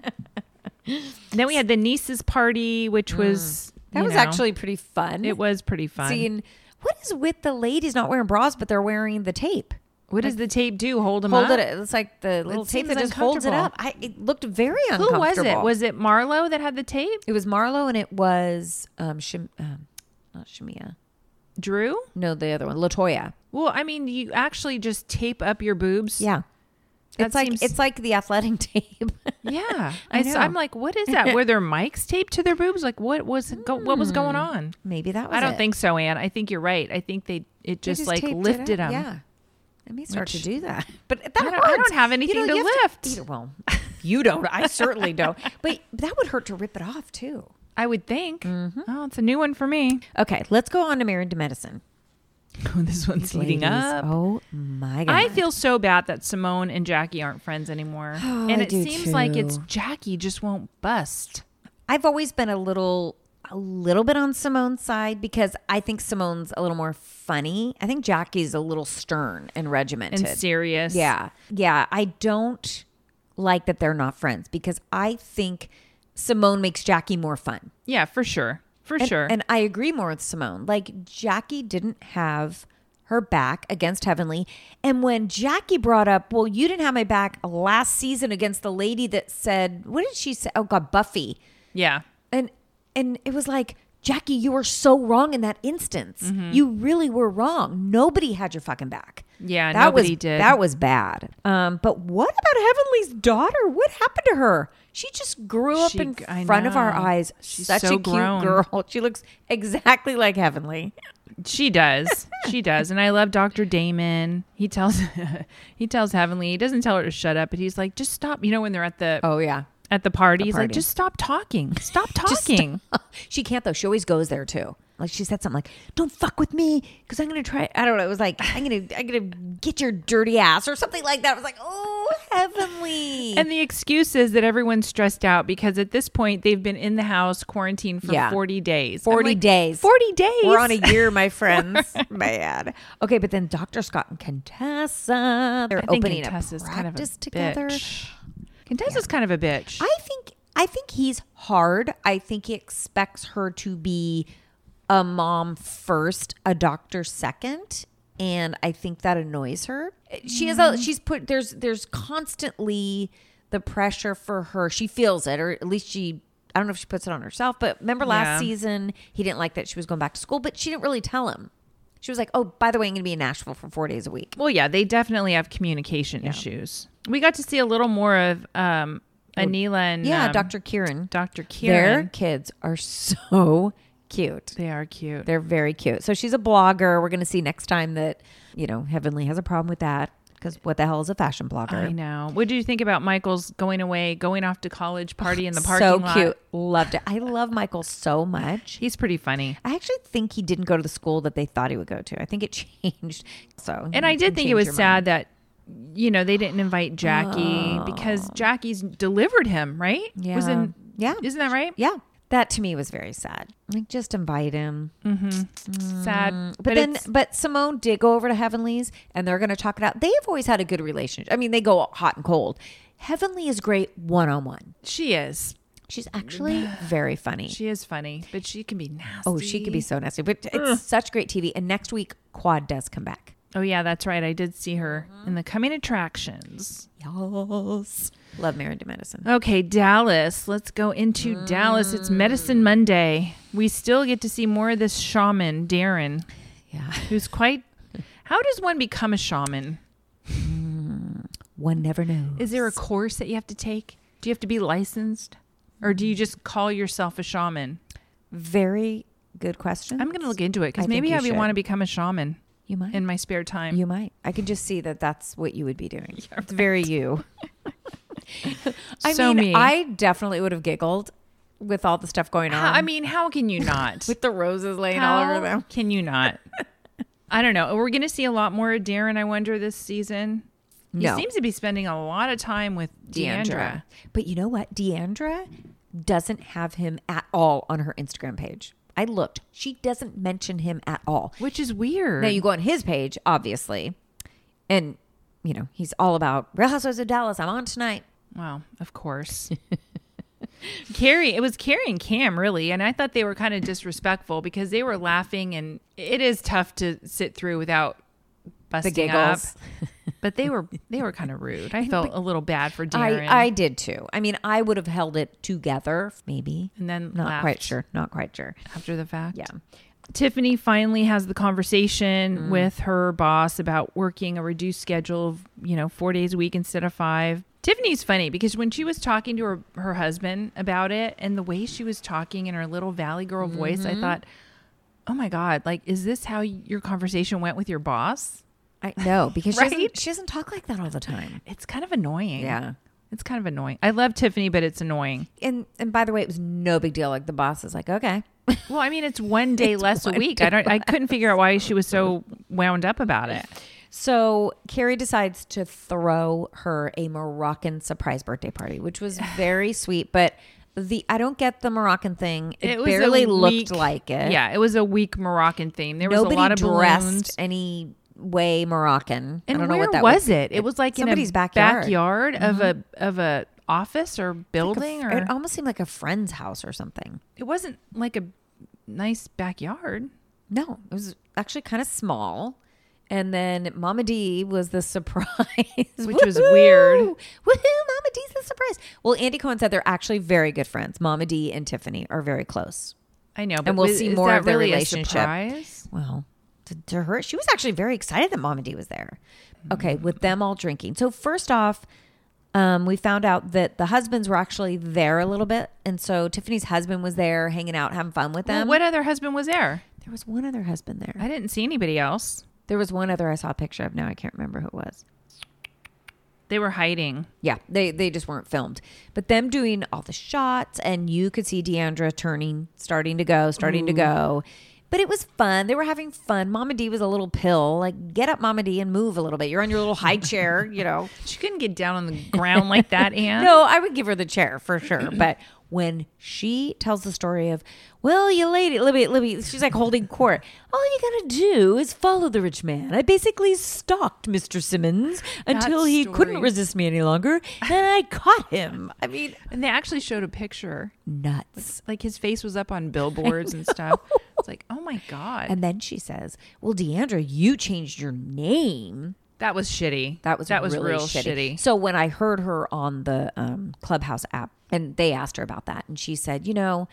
Then we had the nieces party, which was... That was actually pretty fun. It was pretty fun. Seeing, what is with the ladies not wearing bras, but they're wearing the tape? What does the tape do? Hold them up? Hold it. It's like the little tape that seems just holds it up. uncomfortable. It looked very Who uncomfortable. was it? Was it Marlo that had the tape? It was Marlo, and it was not Shamia. Drew? No, the other one, Latoya. Well, I mean, you actually just tape up your boobs. Yeah, That seems- it's like the athletic tape. Yeah. I know. I'm like, what is that? Were there mics taped to their boobs? Like, what was going on? Maybe that was. I don't it. think so, Ann. I think you're right. I think it They just like taped it lifted up. them. Yeah, let me start to Which- do that. But that I hurts. don't have anything to you have lift. well, you don't. I certainly don't. But that would hurt to rip it off too. I would think. Mm-hmm. Oh, it's a new one for me. Okay, let's go on to Married to Medicine. This one's heating Ladies, up. Oh my God. I feel so bad that Simone and Jackie aren't friends anymore. Oh, and I it do seems like it's too. Jackie just won't bust. I've always been a little bit on Simone's side because I think Simone's a little more funny. I think Jackie's a little stern and regimented. And serious. Yeah. Yeah. I don't like that they're not friends because I think Simone makes Jackie more fun. Yeah, for sure. For sure. And I agree more with Simone. Like, Jackie didn't have her back against Heavenly. And when Jackie brought up, well, you didn't have my back last season against the lady that said, what did she say? Oh, God, Buffy. yeah. And it was like, Jackie, you were so wrong in that instance. Mm-hmm. You really were wrong. Nobody had your fucking back. Yeah, that nobody was, did. That was bad. But what about Heavenly's daughter? What happened to her? She just grew up in I front of our know. eyes. She's Such so a cute grown. girl. She looks exactly like Heavenly. She does. She does. And I love Dr. Damon. He tells Heavenly, he doesn't tell her to shut up, but he's like, just stop. When they're at the Oh, yeah. at the party, he's like, party. just stop talking. Stop talking. She can't, though. She always goes there, too. Like, she said something like, don't fuck with me because I'm going to try. I don't know. It was like, I'm going to get your dirty ass or something like that. I was like, oh, Heavenly. And the excuse is that everyone's stressed out because at this point they've been in the house quarantined for Yeah. 40 days. 40 I'm like, days. 40 days. We're on a year, my friends. Bad. Okay, but then Dr. Scott and Contessa, they're I think opening Contessa's a kind of a practice together. bitch. Contessa's kind of a bitch. I think he's hard. I think he expects her to be a mom first, a doctor second, and I think that annoys her. She is there's constantly the pressure for her. She feels it, or at least I don't know if she puts it on herself, but remember last season he didn't like that she was going back to school, but she didn't really tell him. She was like, "Oh, by the way, I'm going to be in Nashville for 4 days a week." Well, yeah, they definitely have communication issues. We got to see a little more of Anila and Dr. Kieran. Dr. Their Kieran. kids are so cute. They are cute. They're very cute. So she's a blogger. We're going to see next time that, Heavenly has a problem with that because what the hell is a fashion blogger? I know. What did you think about Michael's going off to college party in the parking so lot? cute. Loved it. I love Michael so much. He's pretty funny. I actually think he didn't go to the school that they thought he would go to. I think it changed. So, And I you did can think it change was your sad mind. that you know, they didn't invite Jackie because Jackie's delivered him, right? Yeah. Yeah. Isn't that right? Yeah. That to me was very sad. Like, just invite him. Sad. But Simone did go over to Heavenly's and they're going to talk it out. They've always had a good relationship. I mean, they go hot and cold. Heavenly is great one-on-one. She is. She's actually very funny. She is funny, but she can be nasty. Oh, she can be so nasty. But it's such great TV. And next week, Quad does come back. Oh, yeah, that's right. I did see her in the coming attractions. Yes. Love Married to Medicine. Okay, Dallas. Let's go into Dallas. It's Medicine Monday. We still get to see more of this shaman, Darren. Yeah. Who's quite... How does one become a shaman? One never knows. Is there a course that you have to take? Do you have to be licensed? Or do you just call yourself a shaman? Very good question. I'm going to look into it because I think maybe you I would should. want to become a shaman You might. in my spare time. You might. I could just see that that's what you would be doing. It's very you. So me. I definitely would have giggled with all the stuff going on. I mean, how can you not? with the roses laying all over them. Can you not? I don't know. We're going to see a lot more of Darren, I wonder, this season. No. He seems to be spending a lot of time with Deandra. But you know what? Deandra doesn't have him at all on her Instagram page. I looked. She doesn't mention him at all. Which is weird. Now you go on his page, obviously, and you know he's all about Real Housewives of Dallas. I'm on tonight. Well, of course. It was Carrie and Cam, really, and I thought they were kind of disrespectful because they were laughing, and it is tough to sit through without busting up. But they were kind of rude. I felt a little bad for Darren. I did too. I mean, I would have held it together, maybe, and then not laughed quite sure. Not quite sure. after the fact. Yeah. Tiffany finally has the conversation with her boss about working a reduced schedule of, 4 days a week instead of 5. Tiffany's funny because when she was talking to her husband about it and the way she was talking in her little Valley Girl voice, I thought, oh my God, like, is this how your conversation went with your boss? I know because Right? she doesn't talk like that all the time. It's kind of annoying. Yeah. It's kind of annoying. I love Tiffany, but it's annoying. And by the way, it was no big deal. Like the boss is like, okay. Well, I mean, it's one day less a week. I couldn't figure out why she was so wound up about it. So Carrie decides to throw her a Moroccan surprise birthday party, which was very sweet. But I don't get the Moroccan thing. It was barely a looked weak- like it. Yeah, it was a weak Moroccan theme. There was Nobody a lot of dressed balloons. any way Moroccan. And I don't know where what that was it? It was like somebody's in a backyard of a office or building, or it almost seemed like a friend's house or something. it wasn't like a nice backyard. No, it was actually kind of small. And then Mama D was the surprise. Which was weird. Woohoo! Mama D's the surprise. Well, Andy Cohen said they're actually very good friends. Mama D and Tiffany are very close. I know, but And we'll see is more that of their really relationship. A surprise? Well, to her, she was actually very excited that Mama D was there. Okay, with them all drinking. So first off, we found out that the husbands were actually there a little bit. And so Tiffany's husband was there hanging out, having fun with them. Well, what other husband was there? There was one other husband there. I didn't see anybody else. There was one other I saw a picture of. Now I can't remember who it was. They were hiding. Yeah, they just weren't filmed. But them doing all the shots, and you could see Deandra starting to go. But it was fun. They were having fun. Mama D was a little pill. Like, get up, Mama D, and move a little bit. You're on your little high chair, She couldn't get down on the ground like that, Anne. No, I would give her the chair for sure. But when she tells the story of, well, you lady, Libby, she's like holding court. All you gotta do is follow the rich man. I basically stalked Mr. Simmons until he story. couldn't resist me any longer, and I caught him. I mean, And they actually showed a picture. nuts. Like his face was up on billboards and stuff. It's like, oh my God. And then she says, well, Deandra, you changed your name. That was shitty. That was really real shitty. So when I heard her on the Clubhouse app, and they asked her about that, and she said,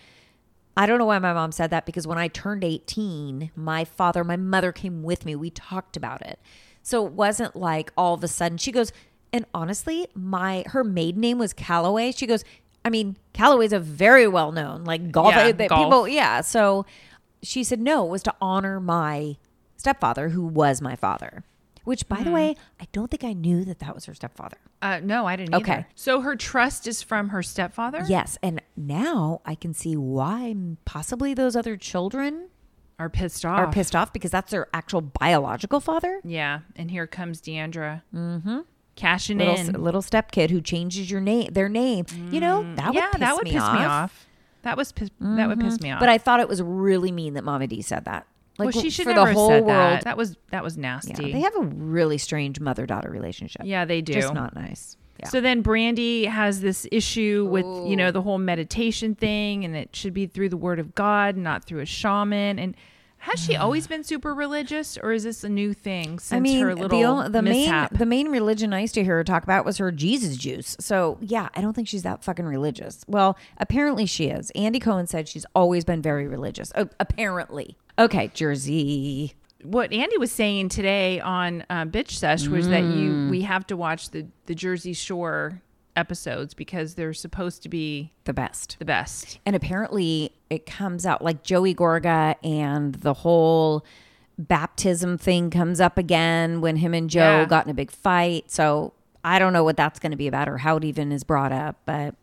I don't know why my mom said that, because when I turned 18, my mother came with me. We talked about it. So it wasn't like all of a sudden she goes, and honestly, her maiden name was Calloway. She goes, I mean, Calloway's a very well known like golf. Yeah, that golf. People, yeah. So she said, no, it was to honor my stepfather, who was my father. Which, by the way, I don't think I knew that was her stepfather. No, I didn't either. Okay. So her trust is from her stepfather? Yes. And now I can see why possibly those other children are pissed off. Because that's their actual biological father. Yeah. And here comes Deandra. Cashing Little step kid who changes their name. You know, that would piss me off. That would piss me off. But I thought it was really mean that Mama D said that. Like, well, she should for never the whole said world. That was nasty. Yeah, they have a really strange mother-daughter relationship. Yeah, they do. Just not nice. Yeah. So then Brandy has this issue with, the whole meditation thing, and it should be through the word of God, not through a shaman. And has she always been super religious, or is this a new thing since her little mishap? The main religion I used to hear her talk about was her Jesus juice. So yeah, I don't think she's that fucking religious. Well, apparently she is. Andy Cohen said she's always been very religious. Apparently. Okay, Jersey. What Andy was saying today on Bitch Sesh was that we have to watch the Jersey Shore episodes because they're supposed to be the best. And apparently it comes out like Joey Gorga, and the whole baptism thing comes up again when him and Joe got in a big fight. So I don't know what that's going to be about or how it even is brought up, but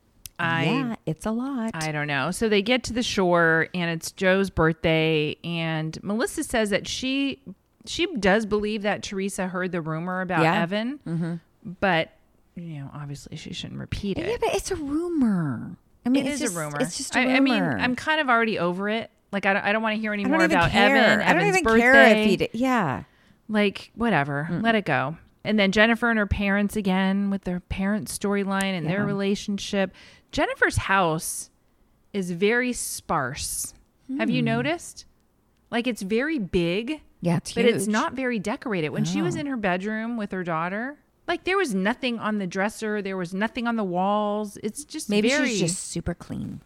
it's a lot. I don't know. So they get to the shore and it's Joe's birthday, and Melissa says that she does believe that Teresa heard the rumor about Evan, but obviously she shouldn't repeat it. Yeah, but it's a rumor. I mean, it's a rumor. It's just a rumor. I mean, I'm kind of already over it. Like, I don't want to hear any more about Evan. I don't even birthday. care if he did. Yeah. Like, whatever. Let it go. And then Jennifer and her parents again with their parent storyline and their relationship. Jennifer's house is very sparse. Have you noticed? Like, it's very big. Yeah, it's huge. But it's not very decorated. When she was in her bedroom with her daughter, like, there was nothing on the dresser. There was nothing on the walls. It's just maybe she's just super clean.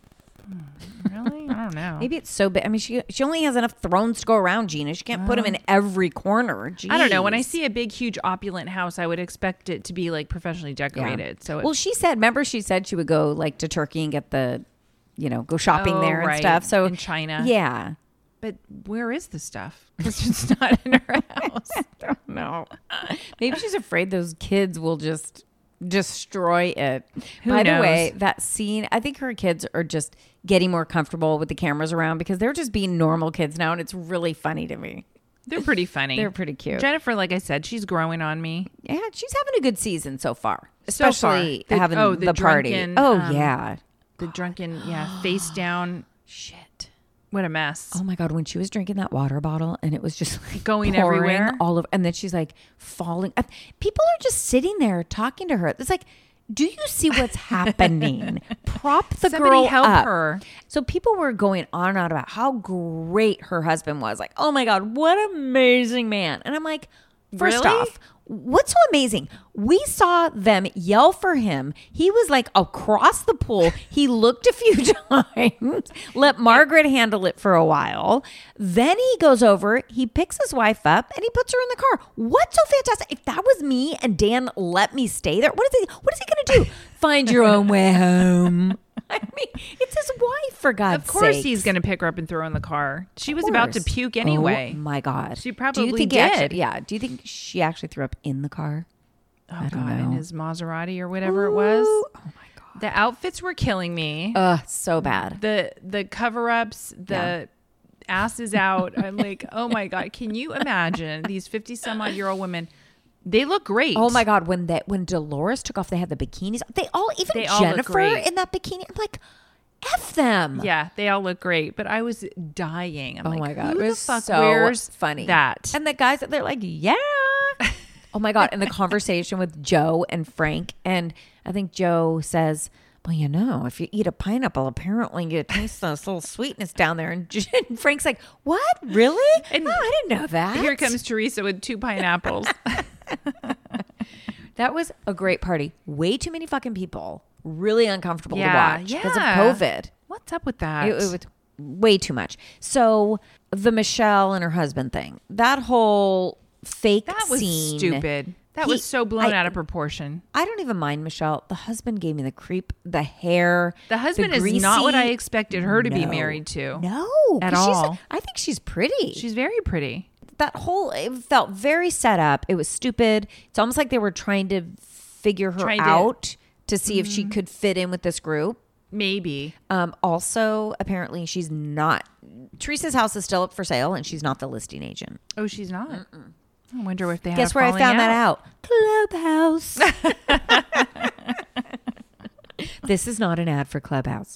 Really? I don't know. Maybe it's so big. I mean, she only has enough thrones to go around, Gina. She can't put them in every corner. Jeez. I don't know. When I see a big, huge, opulent house, I would expect it to be like professionally decorated. Yeah. So, well, she said she would go like to Turkey and get the, go shopping there and stuff. So in China, yeah. But where is the stuff? Because it's not in her house. I don't know. Maybe she's afraid those kids will just destroy it. By the way, that scene, I think her kids are just getting more comfortable with the cameras around because they're just being normal kids now, and it's really funny to me. They're pretty funny. They're pretty cute. Jennifer, like I said, she's growing on me. Yeah, she's having a good season so far. Especially so far. Having the party. Drunken, yeah. The drunken, face down. Shit. What a mess. Oh my God. When she was drinking that water bottle and it was just like going everywhere. And then she's like falling. People are just sitting there talking to her. It's like, do you see what's happening? Prop the girl help up. Her. So people were going on and on about how great her husband was. Like, oh my God, what an amazing man. And I'm like, first off, what's so amazing? We saw them yell for him. He was like across the pool. He looked a few times, let Margaret handle it for a while. Then he goes over, he picks his wife up and he puts her in the car. What's so fantastic? If that was me and Dan let me stay there, what is he going to do? Find your own way home. I mean, it's his wife, for God's sake. Of course he's going to pick her up and throw her in the car. She was about to puke anyway. Oh, my God. She probably did. Do you think she actually threw up in the car? Oh, God, in his Maserati or whatever it was. Oh, my God. The outfits were killing me. So bad. The cover-ups, the asses out. I'm like, oh, my God. Can you imagine these 50-some-odd-year-old women? They look great. Oh my God. When Dolores took off, they had the bikinis. They all Jennifer in that bikini. I'm like, F them. Yeah, they all look great. But I was dying. I'm my God. Who it was the fuck so wears funny. That? And the guys, they're like, yeah. Oh my God. And the conversation with Joe and Frank. And I think Joe says, well, if you eat a pineapple, apparently you taste this little sweetness down there. And Frank's like, what? Really? And I didn't know that. Here comes Teresa with 2 pineapples. That was a great party. Way too many fucking people. Really uncomfortable to watch because of COVID. What's up with that? It was way too much. So the Michelle and her husband thing, that whole fake that was scene, stupid. That was so blown out of proportion. I don't even mind Michelle. The husband gave me the creep. The hair. The husband is not what I expected her to be married to. No. At all. I think she's pretty. She's very pretty. It felt very set up. It was stupid. It's almost like they were trying to figure her out to see if she could fit in with this group. Maybe. Also, apparently she's not. Teresa's house is still up for sale and she's not the listing agent. Oh, she's not. I wonder if they have. Guess where I found that out? Clubhouse. This is not an ad for Clubhouse.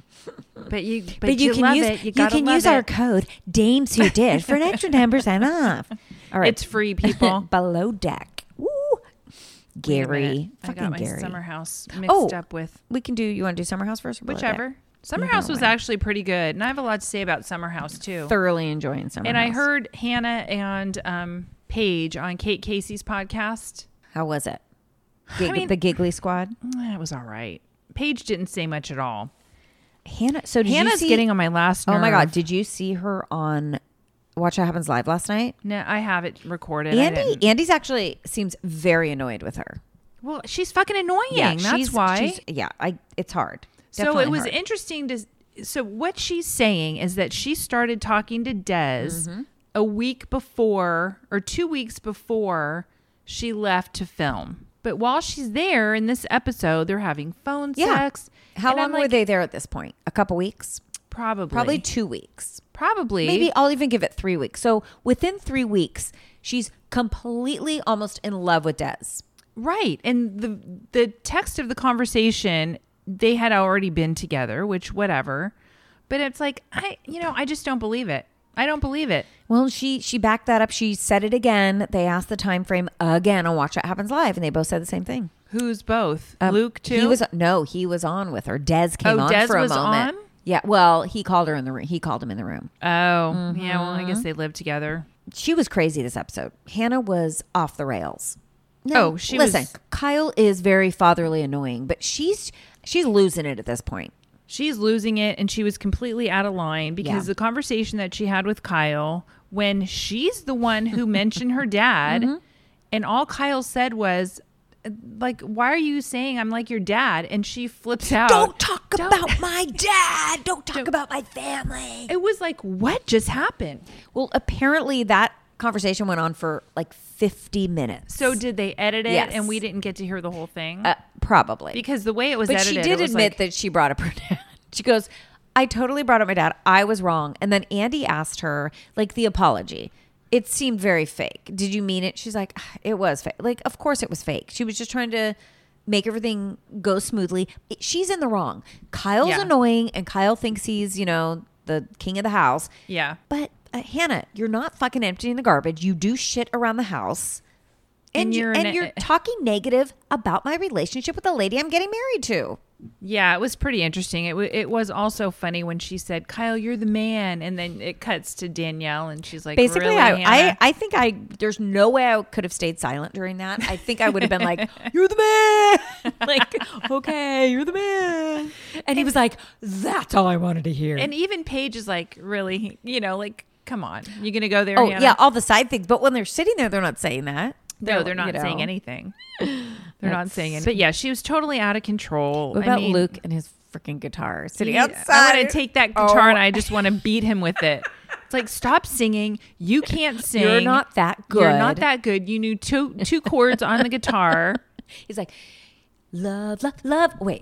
But you can love use it. You gotta can love use it. our code Dames Who Dish for an extra 10% off. All right, It's free, people. Below Deck. Woo. Wait a Gary, minute. I fucking got my Gary. Summer House mixed up with We can do. You want to do Summer House first? Or Below whichever. Deck? Summer Either House was way. actually pretty good, and I have a lot to say about Summer House too. Thoroughly enjoying Summer And House. I heard Hannah and Paige on Kate Casey's podcast. How was it? mean- The Giggly Squad. It was all right. Paige didn't say much at all. Hannah. So did Hannah's you see, getting on my last nerve. Oh my God! Did you see her on Watch What Happens Live last night? No, I have it recorded. I didn't. Andy's actually seems very annoyed with her. Well, she's fucking annoying. That's she's- why. It's hard. So Definitely it was hard. interesting to. So what she's saying is that she started talking to Des a week before or 2 weeks before she left to film. But while she's there in this episode, they're having phone sex. How And I'm long were they there at this point? A couple weeks? Probably 2 weeks. Probably. Maybe I'll even give it 3 weeks. So within 3 weeks, she's completely almost in love with Des. Right. And the text of the conversation, they had already been together, which whatever. But it's like, I just don't believe it. I don't believe it. Well, she backed that up. She said it again. They asked the time frame again on Watch What Happens Live, and they both said the same thing. Who's both? Luke too? He was on with her. Des came on Des for a was moment. on? Yeah, well, he called her in the room. He called him in the room. Oh, yeah. Well, I guess they live together. She was crazy this episode. Hannah was off the rails. Oh, she listen, was- Kyle is very fatherly annoying, but she's losing it at this point. She's losing it, and she was completely out of line because Yeah. the conversation that she had with Kyle, when she's the one who mentioned her dad, and all Kyle said was, like, why are you saying I'm like your dad? And she flips out. Don't talk about my dad. Don't talk about my family. It was like, what just happened? Well, apparently that conversation went on for like 50 minutes. So did they edit it, Yes. and we didn't get to hear the whole thing? Probably. Because the way it was But edited, she did it was admit like, that she brought up her dad. She goes, I totally brought up my dad. I was wrong. And then Andy asked her, like, the apology. It seemed very fake. Did you mean it? She's like, it was fake. Like, of course it was fake. She was just trying to make everything go smoothly. She's in the wrong. Kyle's Yeah. annoying, and Kyle thinks he's, the king of the house. yeah. But Hannah, you're not fucking emptying the garbage. You do shit around the house. And you're talking negative about my relationship with the lady I'm getting married to. Yeah, it was pretty interesting. It was also funny when she said, Kyle, you're the man. And then it cuts to Danielle and she's like, Basically, really, I think there's no way I could have stayed silent during that. I think I would have been like, you're the man. Like, okay, you're the man. And he was like, that's all I wanted to hear. And even Paige is like, really, like, come on. You going to go there, oh, Hannah? yeah, all the side things. But when they're sitting there, they're not saying that. No, they're not saying anything. They're not saying anything. But yeah, she was totally out of control. What about Luke and his freaking guitar sitting He- outside? I want to take that guitar Oh. and I just want to beat him with it. It's like, stop singing. You can't sing. You're not that good. You're not that good. You knew two chords on the guitar. He's like, love, love, love. Wait,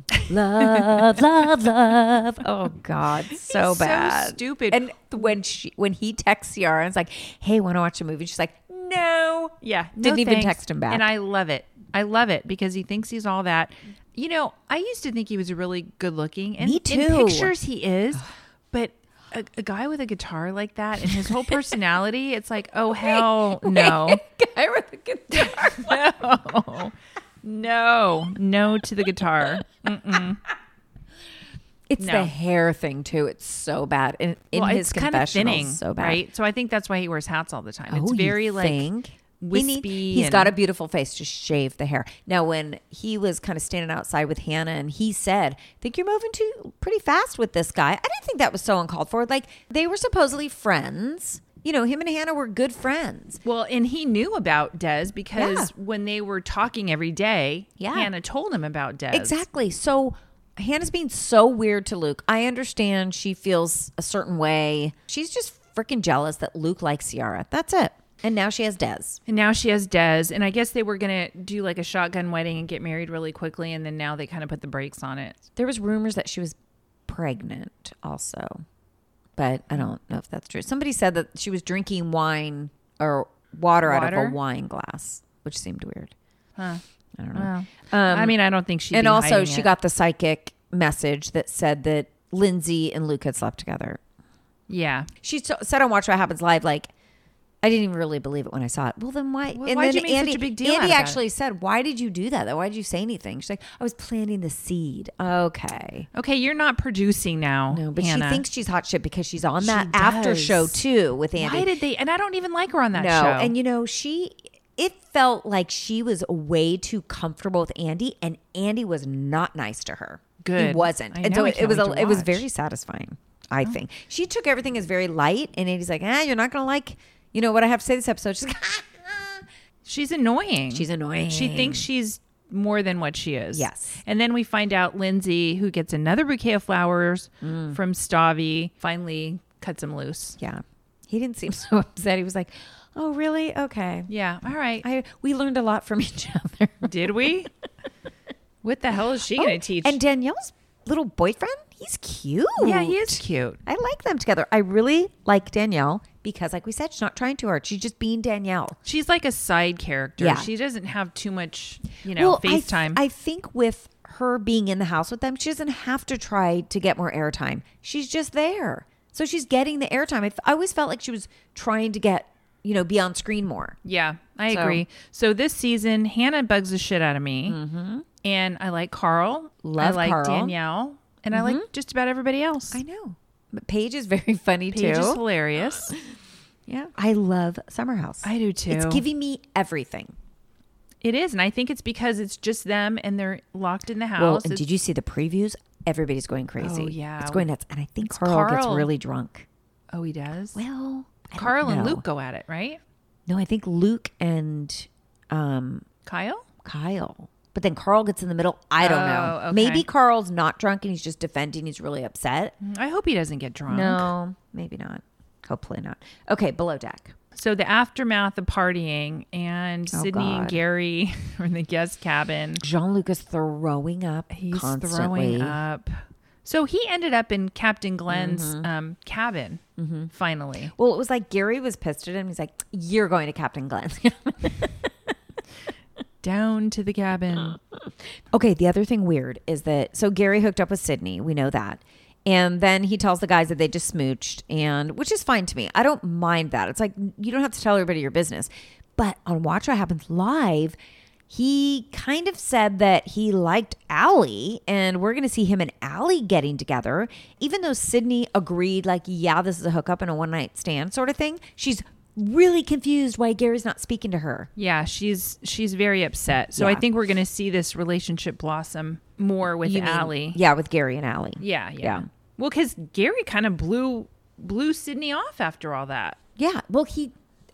love, love, love. Oh God, so He's so bad, stupid. And when he texts Ciara, and it's like, hey, want to watch a movie? She's like, no. Yeah. Didn't no even thanks. text him back. And I love it. I love it because he thinks he's all that. I used to think he was really good looking. And Me in too. pictures he is. But a guy with a guitar like that and his whole personality, it's like, oh, hell no. Guy with a guitar. No to the guitar. It's No. the hair thing too. It's so bad. In Well, his it's kind of confessionals, thinning, so bad. right? So I think that's why he wears hats all the time. It's Oh, very you like think? wispy. He's and- got a beautiful face. Just shave the hair. Now, when he was kind of standing outside with Hannah, and he said, "I think you're moving too pretty fast with this guy." I didn't think that was so uncalled for. Like, they were supposedly friends. Him and Hannah were good friends. Well, and he knew about Des because Yeah. when they were talking every day, Yeah. Hannah told him about Des. Exactly. So Hannah's being so weird to Luke. I understand she feels a certain way. She's just freaking jealous that Luke likes Ciara. That's it. And now she has Des. And now she has Des. And I guess they were going to do like a shotgun wedding and get married really quickly. And then now they kind of put the brakes on it. There was rumors that she was pregnant also, but I don't know if that's true. Somebody said that she was drinking wine or water out of a wine glass, which seemed weird. Huh. I don't know. Well, I mean, I don't think she. And also, she got the psychic message that said that Lindsay and Luke had slept together. Yeah. She said on Watch What Happens Live, like, I didn't even really believe it when I saw it. Well, then why? Well, and why'd then you make such a big deal out Andy of actually said, "Why did you do that? Though? Why did you say anything?" She's like, "I was planting the seed." Okay. Okay, you're not producing now. No, but Hannah. she thinks she's hot shit because she's on that She after does. show too with Andy. Why did they? And I don't even like her on that No, show. and you know, it felt like she was way too comfortable with Andy, and Andy was not nice to her. Good. He wasn't. I And know, so I it can't was wait to it was watch. very satisfying, I think. She took everything as very light, and Andy's like, you're not going to like, you know what I have to say this episode. She's like, She's annoying. She's annoying. She thinks she's more than what she is. Yes. And then we find out Lindsay, who gets another bouquet of flowers from Stavi, finally cuts him loose. Yeah. He didn't seem so upset. He was like, oh, really? Okay. Yeah. All right. We learned a lot from each other. Did we? What the hell is she going to teach? And Danielle's little boyfriend, he's cute. yeah, he is cute. I like them together. I really like Danielle because, like we said, she's not trying too hard. She's just being Danielle. She's like a side character. Yeah. She doesn't have too much, FaceTime. I think with her being in the house with them, she doesn't have to try to get more airtime. She's just there. So she's getting the airtime. I always felt like she was trying to get, be on screen more. Yeah, I agree. So this season, Hannah bugs the shit out of me. Mm-hmm. And I like Carl. Love I like Carl. Danielle. And I like just about everybody else. I know. But Paige is very funny Paige too. is hilarious. Yeah. I love Summer House. I do too. It's giving me everything. It is. And I think it's because it's just them and they're locked in the house. Well, and did you see the previews? Everybody's going crazy. Oh, yeah. It's going nuts. And I think Carl gets really drunk. Oh, he does? Well, I don't Carl and know. Luke go at it, right? No, I think Luke and Kyle? Kyle. But then Carl gets in the middle. I don't know. okay. Maybe Carl's not drunk and he's just defending. He's really upset. I hope he doesn't get drunk. No, maybe not. Hopefully not. Okay, Below Deck. So the aftermath of partying and Sydney and God. Gary are in the guest cabin. Jean-Luc is throwing up He's constantly. throwing up. So he ended up in Captain Glenn's cabin, finally. Well, it was like Gary was pissed at him. He's like, you're going to Captain Glenn's. Down to the cabin. Okay, the other thing weird is that, so Gary hooked up with Sydney. We know that. And then he tells the guys that they just smooched, and which is fine to me. I don't mind that. It's like, you don't have to tell everybody your business. But on Watch What Happens Live, he kind of said that he liked Allie, and we're going to see him and Allie getting together. Even though Sydney agreed, like, yeah, this is a hookup and a one-night stand sort of thing, she's really confused why Gary's not speaking to her. Yeah, she's very upset. So Yeah. I think we're going to see this relationship blossom more with You mean- Allie. Yeah, with Gary and Allie. Yeah. Well, because Gary kind of blew Sydney off after all that. Yeah. Well, he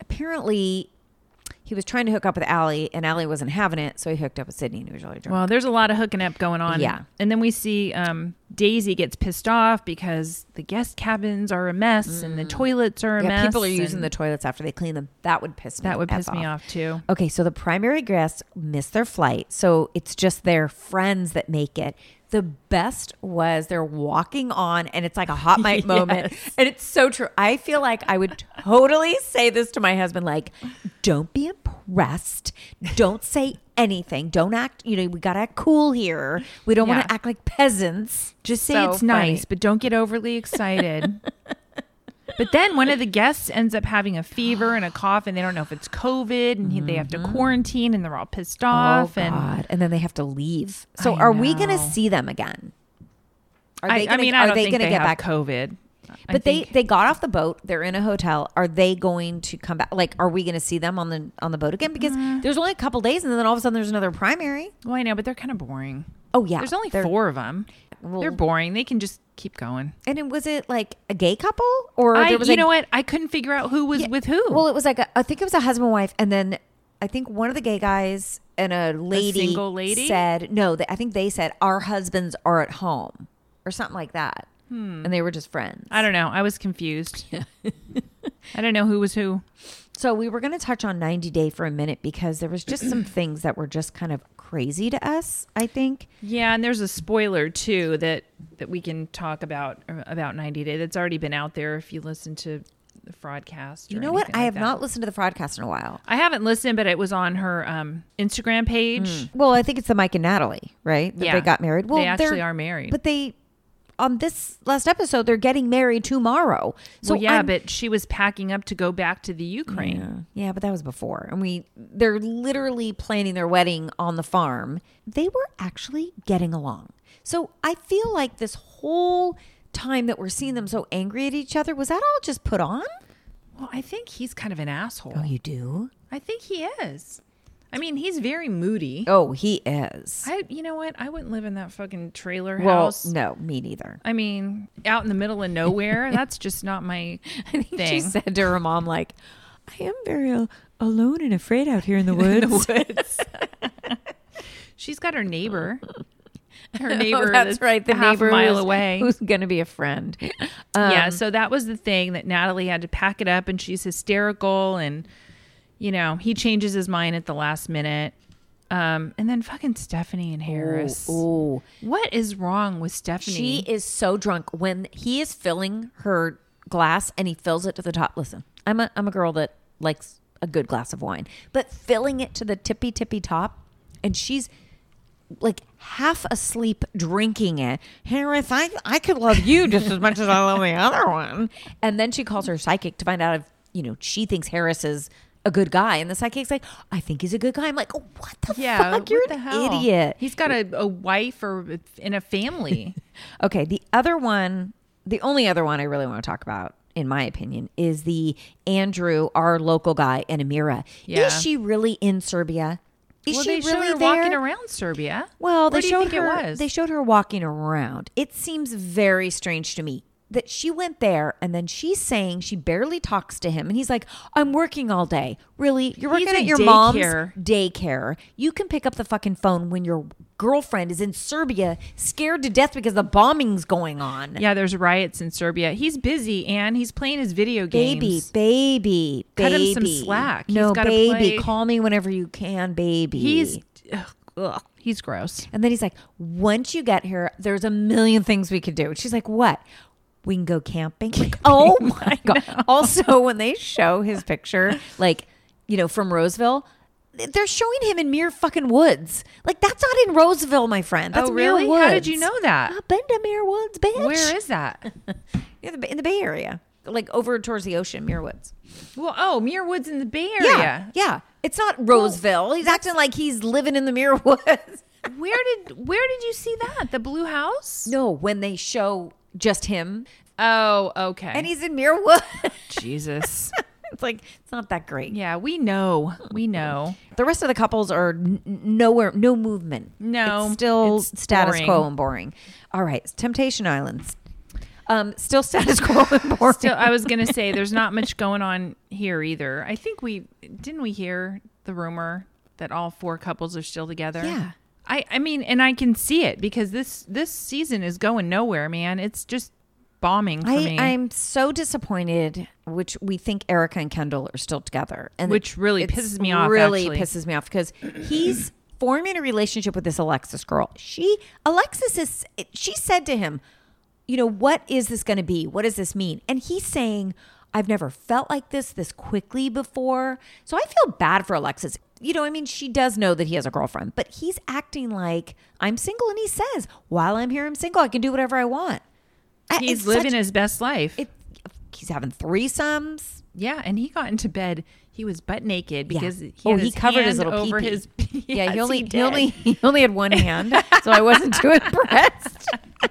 was trying to hook up with Allie, and Allie wasn't having it, so he hooked up with Sydney, and he was really drunk. Well, there's a lot of hooking up going on. Yeah. And then we see Daisy gets pissed off because the guest cabins are a mess and the toilets are a Yeah, mess. people are using and the toilets after they clean them. That would piss me off too. Okay, so the primary guests miss their flight, so it's just their friends that make it. The best was they're walking on, and it's like a hot mic moment, and it's so true. I feel like I would totally say this to my husband, like, don't be impressed, don't say anything, don't act, we gotta act cool here, we don't want Yeah. to act like peasants. Just say So it's funny. nice, but don't get overly excited. But then one of the guests ends up having a fever and a cough, and they don't know if it's COVID, and they have to quarantine, and they're all pissed off. Oh, and God. And then they have to leave. So I are we going to know. see them again? Are I they gonna, mean, are I don't they think gonna they get have back? COVID. I But think- they got off the boat. They're in a hotel. Are they going to come back? Like, are we going to see them on the boat again? Because there's only a couple days, and then all of a sudden there's another primary. Well, I know, but they're kind of boring. Oh yeah, There's only They're- 4 of them. Well- They're boring. They can just keep going. And was it like a gay couple, or there was you know what? I couldn't figure out who was with who. Well, it was like I think it was a husband and wife, and then I think one of the gay guys and a lady, single lady? said no. I think they said our husbands are at home or something like that, and they were just friends. I don't know. I was confused. I don't know who was who. So we were going to touch on 90 Day for a minute because there was just some things that were just kind of crazy to us, I think. Yeah, and there's a spoiler too that we can talk about 90 Day that's already been out there if you listen to the Fraudcast. You know what? I have not listened to the Fraudcast in a while. I haven't listened, but it was on her Instagram page. Well, I think it's the Mike and Natalie, right? That Yeah. They got married. Well, they actually are married. But on this last episode, they're getting married tomorrow. So well, yeah, but she was packing up to go back to the Ukraine. Yeah, but that was before. And they're literally planning their wedding on the farm. They were actually getting along. So I feel like this whole time that we're seeing them so angry at each other, was that all just put on? Well, I think he's kind of an asshole. Oh, you do? I think he is. I mean, he's very moody. Oh, he is. You know what? I wouldn't live in that fucking trailer Well, house. no, me neither. I mean, out in the middle of nowhere. That's just not my I think thing. she said to her mom, like, I am very alone and afraid out here in the woods. She's got her neighbor. Her neighbor. That's right. The half neighbor a mile away. who's going to be a friend. Yeah. So that was the thing that Natalie had to pack it up, and she's hysterical, and he changes his mind at the last minute. And then fucking Stephanie and Harris. Oh, What is wrong with Stephanie? she is so drunk when he is filling her glass and he fills it to the top. Listen, I'm a girl that likes a good glass of wine, but filling it to the tippy top, and she's like half asleep drinking it. Harris, I could love you just as much as I love the other one. And then she calls her psychic to find out if she thinks Harris is a good guy, and the psychic's like, I think he's a good guy. I'm like, oh, what the fuck? You're an idiot. He's got a wife in a family. Okay, the only other one I really want to talk about, in my opinion, is the Andrew, our local guy, and Amira. Yeah. Is she really in Serbia? Is she they showed really her there? walking around Serbia. Well, Where they do you showed think her. it was? They showed her walking around. It seems very strange to me that she went there, and then she's saying she barely talks to him, and he's like, "I'm working all day." Really, you're working He's at a your mom's daycare. daycare. You can pick up the fucking phone when your girlfriend is in Serbia, scared to death because the bombing's going on. Yeah, there's riots in Serbia. He's busy, and he's playing his video games. Baby. Cut him some slack. No, He's gotta baby. play. Call me whenever you can, baby. He's gross. And then he's like, once you get here, there's a million things we could do. She's like, what? We can go camping. Like, oh my God. Also, when they show his picture, from Roseville, they're showing him in Muir fucking Woods. Like, that's not in Roseville, my friend. That's really? Muir Woods. How did you know that? I've been to Muir Woods, bitch. Where is that? In the Bay Area. Like, over towards the ocean, Muir Woods. Well, Muir Woods in the Bay Area. Yeah. It's not Roseville. He's acting like he's living in the Muir Woods. Where did you see that? The blue house? No, when they show just him. Oh, okay. And he's in Muir Woods. Jesus. It's like, it's not that great. Yeah, we know. The rest of the couples are nowhere, no movement. No, It's still it's status boring. quo and boring. All right. Temptation Islands. Still status quo and boring. Still, I was going to say there's not much going on here either. I think we hear the rumor that all 4 couples are still together. Yeah. I mean, and I can see it because this season is going nowhere, man. It's just bombing for me. I'm so disappointed, which we think Erica and Kendall are still together. And Which really pisses me off, Really actually. pisses me off because he's forming a relationship with this Alexis girl. She said to him, what is this going to be? What does this mean? And he's saying, I've never felt like this quickly before. So I feel bad for Alexis. She does know that he has a girlfriend, but he's acting like I'm single. And he says, while I'm here, I'm single. I can do whatever I want. He's living his best life. He's having threesomes. Yeah, and he got into bed. He was butt naked because Yeah. he had his covered his hand little over pee-pee. his. Yeah, Yes, he only had one hand, so I wasn't too impressed.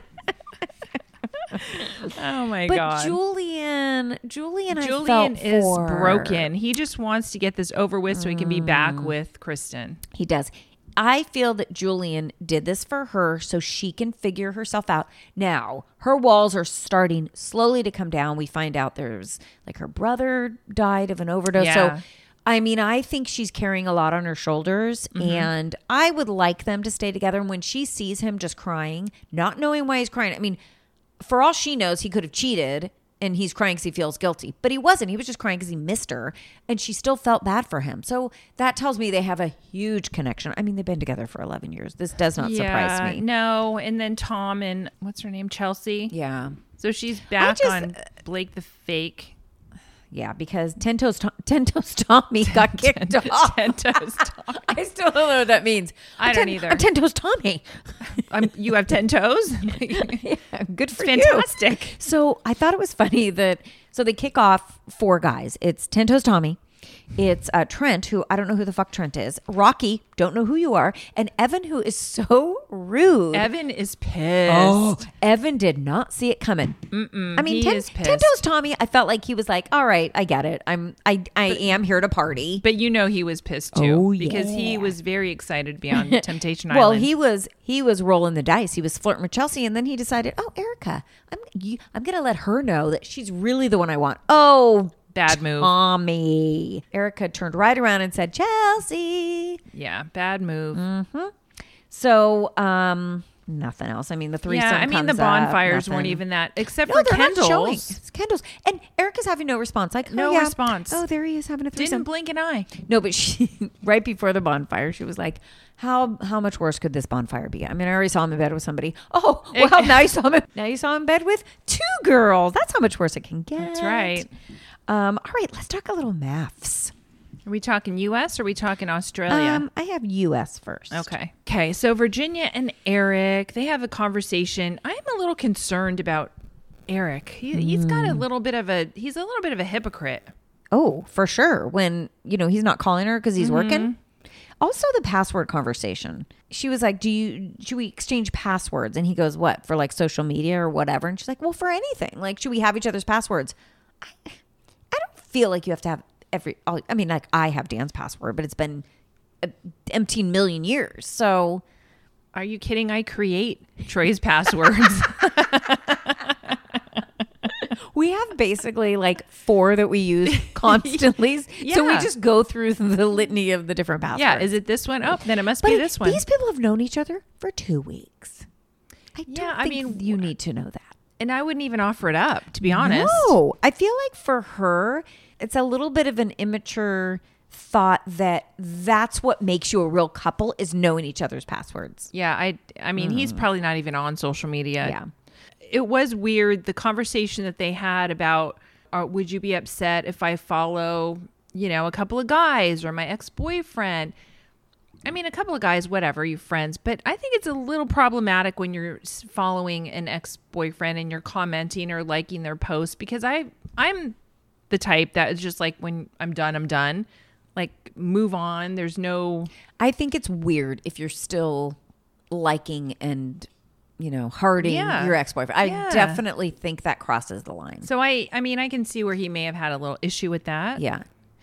Oh my But god. Julian I felt Julian is for. broken. He just wants to get this over with so he can be back with Kristen. He does. I feel that Julian did this for her so she can figure herself out. Now, her walls are starting slowly to come down. We find out there's her brother died of an overdose. Yeah. So, I think she's carrying a lot on her shoulders, and I would like them to stay together. And when she sees him just crying, not knowing why he's crying, for all she knows, he could have cheated and he's crying because he feels guilty. But he wasn't. He was just crying because he missed her, and she still felt bad for him. So that tells me they have a huge connection. I mean, they've been together for 11 years. This does not surprise me. No, and then Tom and what's her name? Chelsea. Yeah. So she's back on Blake the fake. Yeah, because Ten Toes Tommy got kicked off. Ten Toes Tommy. I still don't know what that means. I don't either. I'm Ten Toes Tommy. You have 10 toes? Yeah, good for Fantastic. you. So I thought it was funny that, so they kick off 4 guys. It's Ten Toes Tommy. It's Trent, who I don't know who the fuck Trent is. Rocky, don't know who you are. And Evan, who is so rude. Evan is pissed. Oh, Evan did not see it coming. I mean, Ten Toes Tommy, I felt like he was like, all right, I get it. I am here to party. But you know he was pissed too. Oh, because he was very excited to be on Temptation Well, Island. he was rolling the dice. He was flirting with Chelsea, and then he decided, oh, Erica, I'm going to let her know that she's really the one I want. Oh, bad move. Tommy. Erica turned right around and said, Chelsea. Yeah, bad move. So, nothing else. I mean, the threesome Yeah, I mean, the comes bonfires up, weren't nothing. even that, except No, for they're Kendall's. not showing. It's Kendall's. And Erica's having no response. Like, No oh, yeah. response. Oh, there he is having a threesome. Didn't blink an eye. No, but she right before the bonfire, she was like, "How much worse could this bonfire be?" I mean, I already saw him in bed with somebody. Oh, well, now you saw him in bed with 2 girls. That's how much worse it can get. That's right. All right, let's talk a little maths. Are we talking U.S. or are we talking Australia? I have U.S. first. Okay. So Virginia and Eric, they have a conversation. I'm a little concerned about Eric. He's got a little bit of a hypocrite. Oh, for sure. When, he's not calling her because he's working. Also, the password conversation. She was like, should we exchange passwords? And he goes, what, for like social media or whatever? And she's like, well, for anything. Like, should we have each other's passwords? I don't feel like you have to have I have Dan's password, but it's been 18 million years. So are you kidding? I create Troy's passwords. We have basically like 4 that we use constantly. Yeah. So we just go through the litany of the different passwords. Yeah. Is it this one? Oh, then it must be this one. These people have known each other for 2 weeks. I mean, you need to know that. And I wouldn't even offer it up, to be honest. No, I feel like for her, it's a little bit of an immature thought that that's what makes you a real couple is knowing each other's passwords. Yeah, I mean, he's probably not even on social media. Yeah. It was weird, the conversation that they had about, would you be upset if I follow, a couple of guys or my ex-boyfriend? I mean, a couple of guys, whatever, you friends. But I think it's a little problematic when you're following an ex-boyfriend and you're commenting or liking their posts, because I'm the type that is just like, when I'm done. Like, move on. There's no... I think it's weird if you're still liking and, hearting your ex-boyfriend. I definitely think that crosses the line. So I mean, I can see where he may have had a little issue with that. Yeah.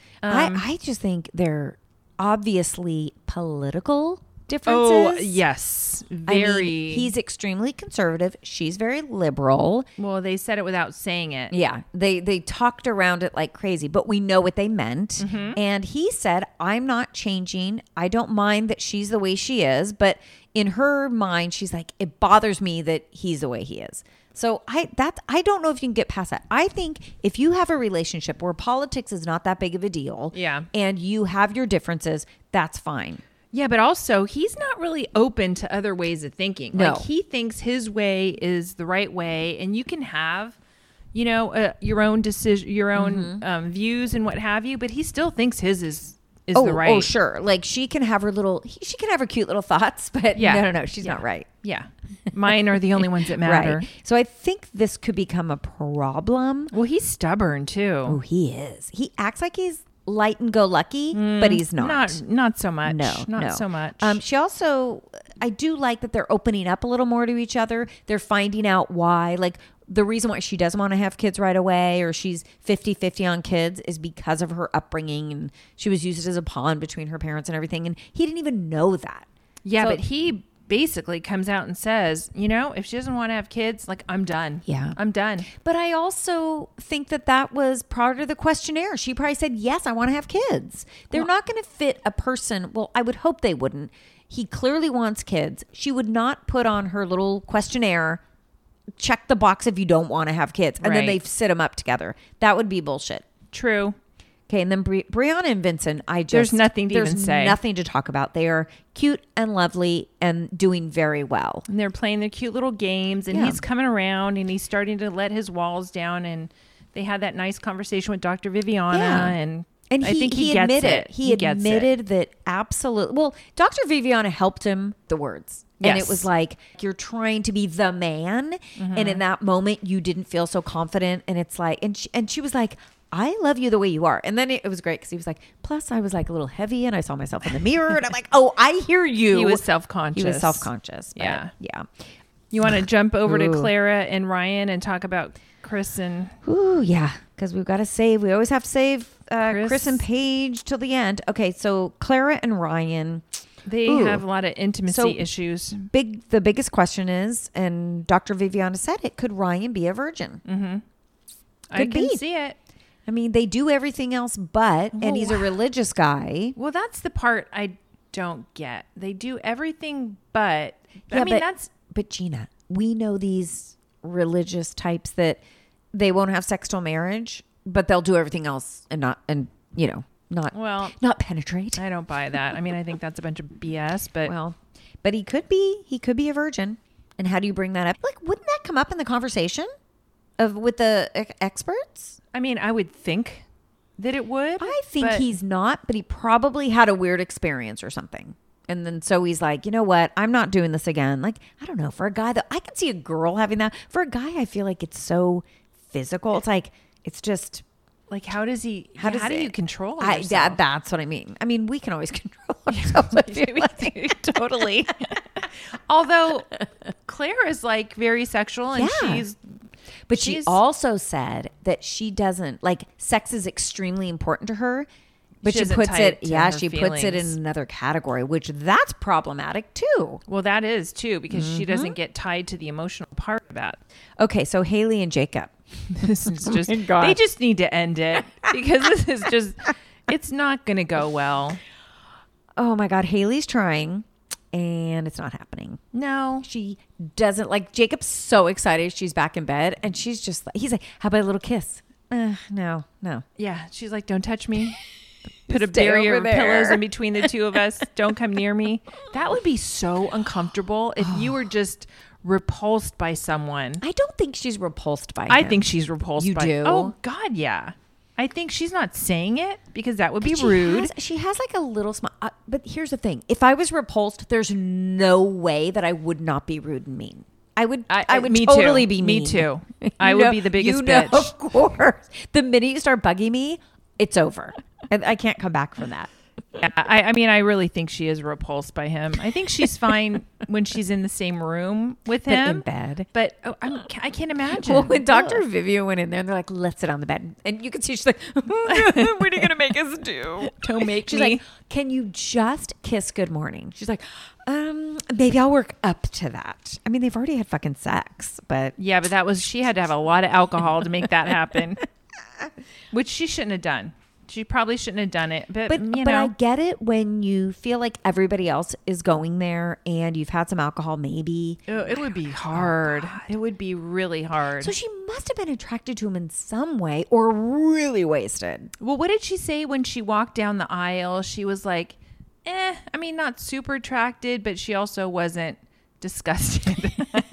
I just think they're obviously political differences. Oh, yes. Very. He's extremely conservative. She's very liberal. Well, they said it without saying it. Yeah. They talked around it like crazy, but we know what they meant. And he said, I'm not changing. I don't mind that she's the way she is. But in her mind, she's like, it bothers me that he's the way he is. So I don't know if you can get past that. I think if you have a relationship where politics is not that big of a deal, and you have your differences, that's fine. Yeah, but also he's not really open to other ways of thinking. No. Like, he thinks his way is the right way, and you can have, your own decision, your own views and what have you. But he still thinks his is the right. Oh, sure. Like, she can have her cute little thoughts, but no, she's not right. Yeah. Mine are the only ones that matter. Right. So I think this could become a problem. Well, he's stubborn too. Oh, he is. He acts like he's light and go lucky, but he's not. Not so much. No. So much. She also, I do like that they're opening up a little more to each other. They're finding out why, like, the reason why she doesn't want to have kids right away, or she's 50-50 on kids, is because of her upbringing, and she was used as a pawn between her parents and everything. And he didn't even know that. Yeah, So- but he basically comes out and says, if she doesn't want to have kids, like, I'm done. Yeah. I'm done. But I also think that was part of the questionnaire. She probably said, yes, I want to have kids. They're not going to fit a person. Well, I would hope they wouldn't. He clearly wants kids. She would not put on her little questionnaire, check the box if you don't want to have kids. And then Right. they sit them up together. That would be bullshit. True. Okay, and then Brianna and Vincent, There's nothing to even say. nothing to talk about. They are cute and lovely and doing very well. And they're playing their cute little games, and Yeah. he's coming around, and he's starting to let his walls down. And they had that nice conversation with Dr. Viviana, Yeah. and And I think he gets admitted it. He gets it. admitted that absolutely. Well, Dr. Viviana helped him the words. And Yes. it was like, you're trying to be the man. And in that moment, you didn't feel so confident. And it's like, and she was like, I love you the way you are. And then it was great because he was like, plus I was like a little heavy and I saw myself in the mirror. And I'm like, oh, I hear you. He was self-conscious. He was self-conscious. But Yeah. Yeah. You want to jump over to Ooh. Clara and Ryan and talk about Chris and Ooh, yeah. Because we've got to save. We always have to save Chris. Chris and Paige till the end. Okay. So Clara and Ryan. they Ooh. have a lot of intimacy So- issues. The biggest question is, and Dr. Viviana said it, could Ryan be a virgin? I Could can be. see it. I mean, they do everything else but, and he's a religious guy. Well, that's the part I don't get. They do everything but. I mean, but Gina, we know these religious types that they won't have sex till marriage, but they'll do everything else and not penetrate. I don't buy that. I mean, I think that's a bunch of BS, but Well, but he could be a virgin. And how do you bring that up? Like, wouldn't that come up in the conversation with the experts? I mean, I would think that it would. I think but he's not, but he probably had a weird experience or something. And then so he's like, you know what? I'm not doing this again. Like, I don't know. For a guy that I can see a girl having that. For a guy, I feel like it's so physical. It's like, it's just. like, how do you control I, yourself? that's what I mean. I mean, we can always control ourselves. I feel like. Totally. Although Claire is like very sexual and Yeah. But she she's- also said that she doesn't like sex is extremely important to her. But She she doesn't puts tie it, it to yeah, her she puts it in feelings. another category, which that's problematic too. well, that is too, because she Mm-hmm. doesn't get tied to the emotional part of that. Okay, so Haley and Jacob. This is just, my God. they just need to end it because this is just, it's not going to go well. Oh my God, Haley's trying and it's not happening. No. She doesn't like Jacob's so excited she's back in bed and she's just like, he's like, how about a little kiss? No. Yeah. She's like, don't touch me. Put a Stay barrier over of pillows there. in between the two of us. Don't come near me. That would be so uncomfortable if you were just repulsed by someone. I don't think she's repulsed by him. I think she's repulsed You by do? Oh God, yeah. I think she's not saying it because that would be She rude. She has like a little smile. But here's the thing. If I was repulsed, there's no way that I would not be rude and mean. I would me totally too. be Me mean. too. You I would know- be the biggest you know, bitch. Of course. The minute you start bugging me, it's over. I can't come back from that. Yeah, I mean, I really think she is repulsed by him. I think she's fine when she's in the same room with But him. in bed. But I can't imagine. Well, when Dr. Vivian went in there, and they're like, let's sit on the bed. And you can see she's like, what are you going to make us do? Don't make She's me. like, can you just kiss good morning? She's like, maybe I'll work up to that. I mean, they've already had fucking sex, but Yeah, but she had to have a lot of alcohol to make that happen, which she shouldn't have done. She probably shouldn't have done it. But you I know, get it when you feel like everybody else is going there and you've had some alcohol, maybe. it would be hard. It would be really hard. So she must have been attracted to him in some way or really wasted. Well, what did she say when she walked down the aisle? She was like, I mean, not super attracted, but she also wasn't disgusted.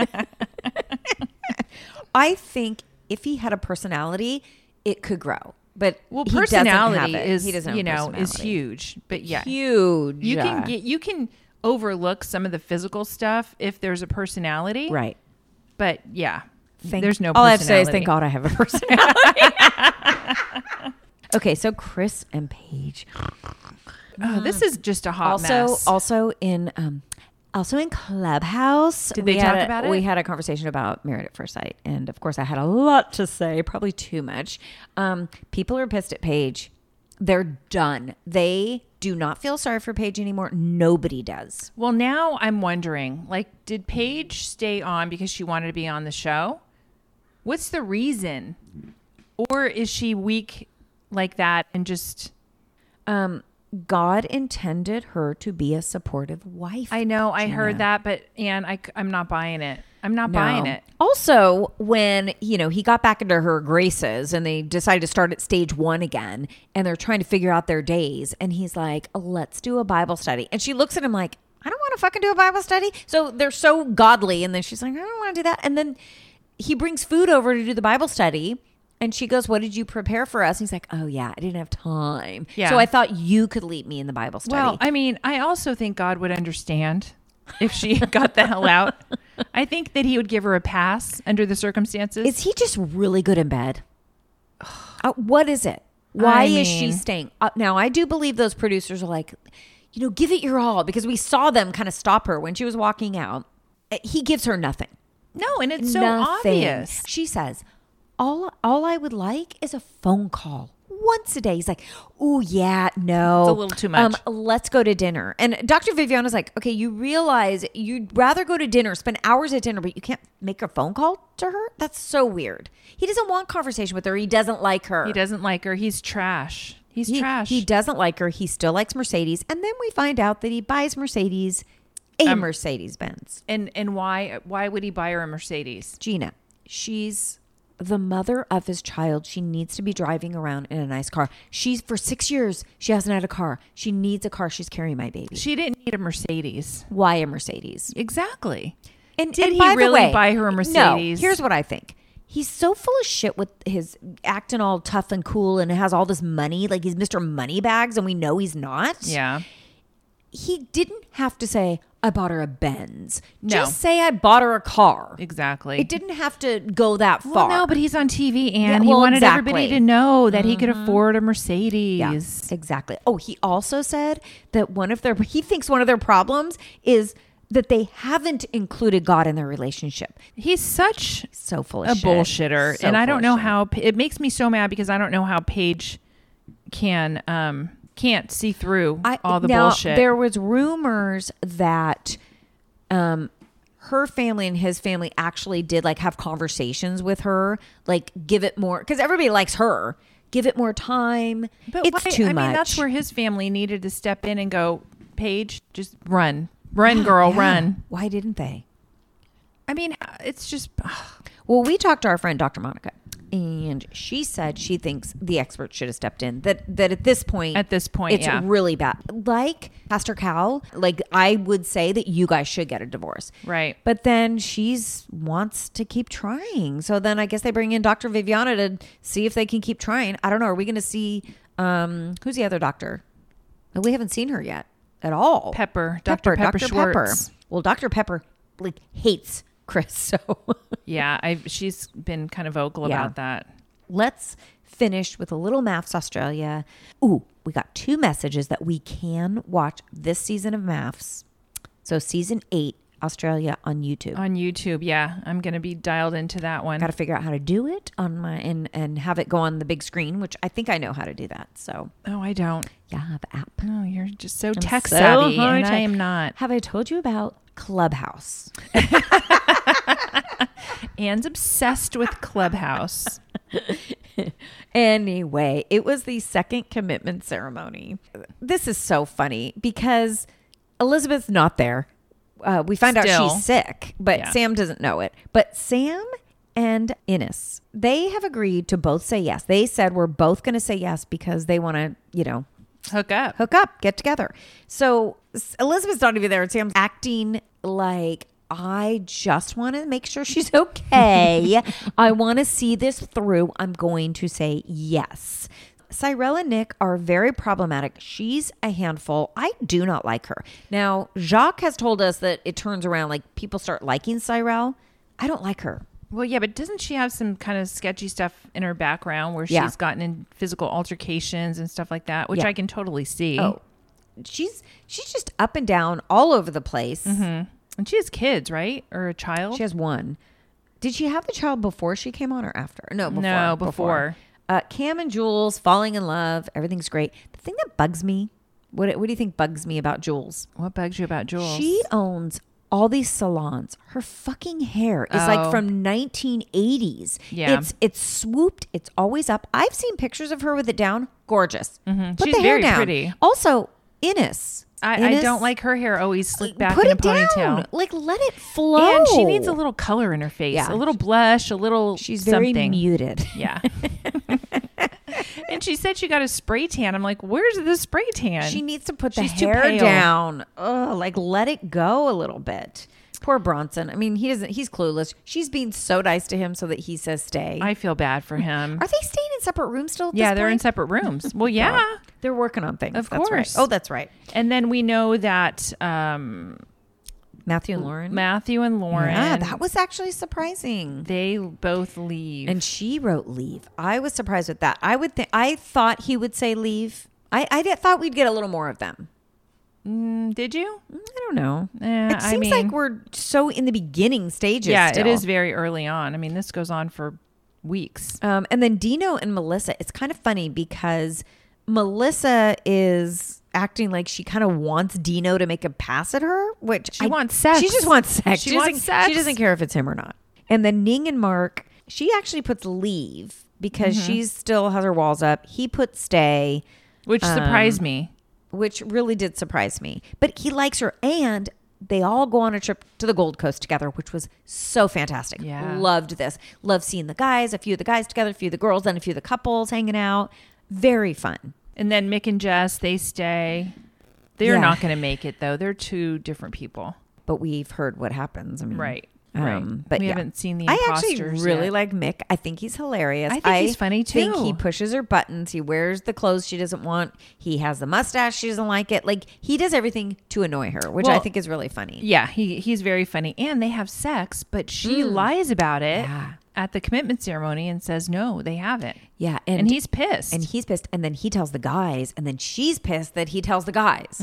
I think if he had a personality, it could grow. But Well, he doesn't have personality it. is, he doesn't have you know, is personality. huge. But yeah, Huge. you can overlook some of the physical stuff if there's a personality. Right. But yeah, there's no personality. All I have to say is thank God I have a personality. Okay, so Chris and Paige. Oh, this is just a hot mess. Also in Clubhouse. Did they talk about it? We had a conversation about Married at First Sight, and of course, I had a lot to say, probably too much. People are pissed at Paige. They're done. They do not feel sorry for Paige anymore. Nobody does. Well, now I'm wondering, like, did Paige stay on because she wanted to be on the show? What's the reason? Or is she weak like that and just... God intended her to be a supportive wife. I know, I Jenna. heard that, but I'm not buying it. I'm not buying it. Also, when, he got back into her graces and they decided to start at stage 1 again and they're trying to figure out their days. And he's like, let's do a Bible study. And she looks at him like, I don't want to fucking do a Bible study. So they're so godly. And then she's like, I don't want to do that. And then he brings food over to do the Bible study. And she goes, what did you prepare for us? And he's like, oh, yeah, I didn't have time. Yeah. So I thought you could lead me in the Bible study. Well, I mean, I also think God would understand if she got the hell out. I think that he would give her a pass under the circumstances. Is he just really good in bed? What is it? Why is she staying? Now, I do believe those producers are like, give it your all, because we saw them kind of stop her when she was walking out. He gives her nothing. No, and it's so Nothing. obvious. She says, all I would like is a phone call once a day. He's like, oh, yeah, no. It's a little too much. Let's go to dinner. And Dr. Viviana's like, okay, you realize you'd rather go to dinner, spend hours at dinner, but you can't make a phone call to her? That's so weird. He doesn't want conversation with her. He doesn't like her. He doesn't like her. He's trash. He's trash. He doesn't like her. He still likes Mercedes. And then we find out that he buys Mercedes a Mercedes-Benz. And why would he buy her a Mercedes? Gina, she's the mother of his child. She needs to be driving around in a nice car. For 6 years, she hasn't had a car. She needs a car. She's carrying my baby. She didn't need a Mercedes. Why a Mercedes? Exactly. And did he by the really way, buy her a Mercedes? No, here's what I think. He's so full of shit with his acting all tough and cool and has all this money. Like he's Mr. Moneybags and we know he's not. Yeah. He didn't have to say, I bought her a Benz. No. Just say I bought her a car. Exactly. It didn't have to go that far. Well, no, but he's on TV and Yeah, he wanted exactly. everybody to know that he could afford a Mercedes. Yeah, exactly. Oh, he also said that he thinks one of their problems is that they haven't included God in their relationship. He's such So full of a shit. bullshitter. So And I full don't of know shit. how it makes me so mad because I don't know how Paige can't see through all the bullshit. There was rumors that her family and his family actually did have conversations with her, give it more, because everybody likes her. Give it more time. But It's why, too much. I mean, that's where his family needed to step in and go, Paige, just run, girl, Yeah. run. Why didn't they? I mean, it's just Well, we talked to our friend Dr. Monica, and she said she thinks the experts should have stepped in. That at this point, it's yeah. really bad. Like Pastor Cal, I would say that you guys should get a divorce, right. But then wants to keep trying. So then I guess they bring in Dr. Viviana to see if they can keep trying. I don't know. Are we going to see who's the other doctor? We haven't seen her yet at all. Pepper, Dr. Pepper Schwartz. Well, Dr. Pepper hates Chris, so Yeah, she's been kind of vocal about that. let's finish with a little MAFS Australia. Ooh, we got 2 messages that we can watch this season of MAFS. So season 8, Australia on YouTube. On YouTube, yeah. I'm going to be dialed into that one. Got to figure out how to do it on my and have it go on the big screen, which I think I know how to do that. So Oh, I don't. yeah, the app. Oh, you're just so I'm tech so savvy, high and I tech. am not. Have I told you about Clubhouse? Anne's obsessed with Clubhouse. Anyway, it was the second commitment ceremony. This is so funny because Elizabeth's not there. We find out Still. she's sick, but Yeah. Sam doesn't know it. But Sam and Innes, they have agreed to both say yes. They said we're both going to say yes because they want to, Hook up. hook up, get together. So Elizabeth's not even there, and Sam's acting like, I just want to make sure she's okay. I want to see this through. I'm going to say yes. Cyrell and Nick are very problematic. She's a handful. I do not like her. Now, Jacques has told us that it turns around, people start liking Cyrell. I don't like her. Well, yeah, but doesn't she have some kind of sketchy stuff in her background where Yeah. she's gotten in physical altercations and stuff like that, which Yeah. I can totally see. Oh, she's just up and down all over the place. And she has kids, right? Or a child? She has one. Did she have the child before she came on or after? No, before. No, before. Cam and Jules falling in love. Everything's great. The thing that bugs me, what do you think bugs me about Jules? What bugs you about Jules? She owns all these salons. Her fucking hair is Oh. from 1980s. Yeah. It's swooped. It's always up. I've seen pictures of her with it down. Gorgeous. Put She's the hair very down. pretty. Also, Innes. I don't like her hair always slicked back Put in a it down. ponytail. Like, let it flow. And she needs a little color in her face, Yeah. a little blush, a little She's very something. muted. Yeah. And she said she got a spray tan. I'm like, where's the spray tan? She needs to put the She's too hair pale. down. Oh, like let it go a little bit. Poor Bronson. I mean, he's clueless. She's being so nice to him so that he says stay. I feel bad for him. Are they staying in separate rooms still? At Yeah, this they're in point? separate rooms. Well, yeah. They're working on things. Of That's right. course. Oh, that's right. And then we know that Matthew and Lauren. Matthew and Lauren, Yeah, that was actually surprising. they both leave. And she wrote leave. I was surprised with that. I thought he would say leave. I thought we'd get a little more of them. Did you? I don't know. Eh, It seems like we're so in the beginning stages. Yeah, still. it is very early on. I mean, this goes on for weeks. And then Dino and Melissa, it's kind of funny because Melissa is acting like she kind of wants Dino to make a pass at her, which She wants sex. She just wants sex. She wants sex. She doesn't care if it's him or not. And then Ning and Mark, she actually puts leave because she still has her walls up. He puts stay, Which surprised me. which really did surprise me. But he likes her, and they all go on a trip to the Gold Coast together, which was so fantastic. Yeah. Loved this. Loved seeing the guys, a few of the guys together, a few of the girls, and a few of the couples hanging out. Very fun. And then Mick and Jess, they stay. They're Yeah. not going to make it, though. They're two different people. But we've heard what happens. I mean, Right. But we yeah. haven't seen the I imposters actually really yet. like Mick. I think he's hilarious. I think he's funny, think too. he pushes her buttons. He wears the clothes she doesn't want. He has the mustache she doesn't like it. Like, he does everything to annoy her, which I Well, think is really funny. Yeah, he's very funny. And they have sex, but she lies about it Yeah. at the commitment ceremony and says, no, they haven't. Yeah. And he's pissed. And he's pissed. And then he tells the guys. And then she's pissed that he tells the guys.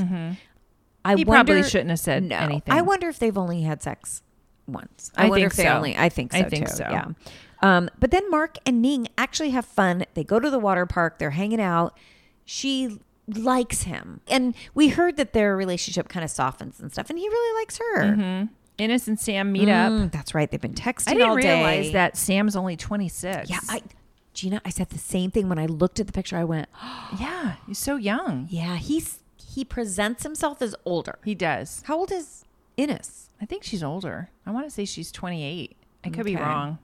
He probably shouldn't have said no, anything. I wonder if they've only had sex once. I wonder think if they so. I think so I think too. so. Yeah. But then Mark and Ning actually have fun. They go to the water park. They're hanging out. She likes him. And we heard that their relationship kind of softens and stuff. And he really likes her. Innes and Sam meet up. That's right. They've been texting I didn't all day. realize that Sam's only 26. Yeah. Gina, I said the same thing when I looked at the picture. I went, Yeah, he's so young. yeah, he presents himself as older. He does. How old is Innes? I think she's older. I want to say she's 28. I could be Okay. wrong.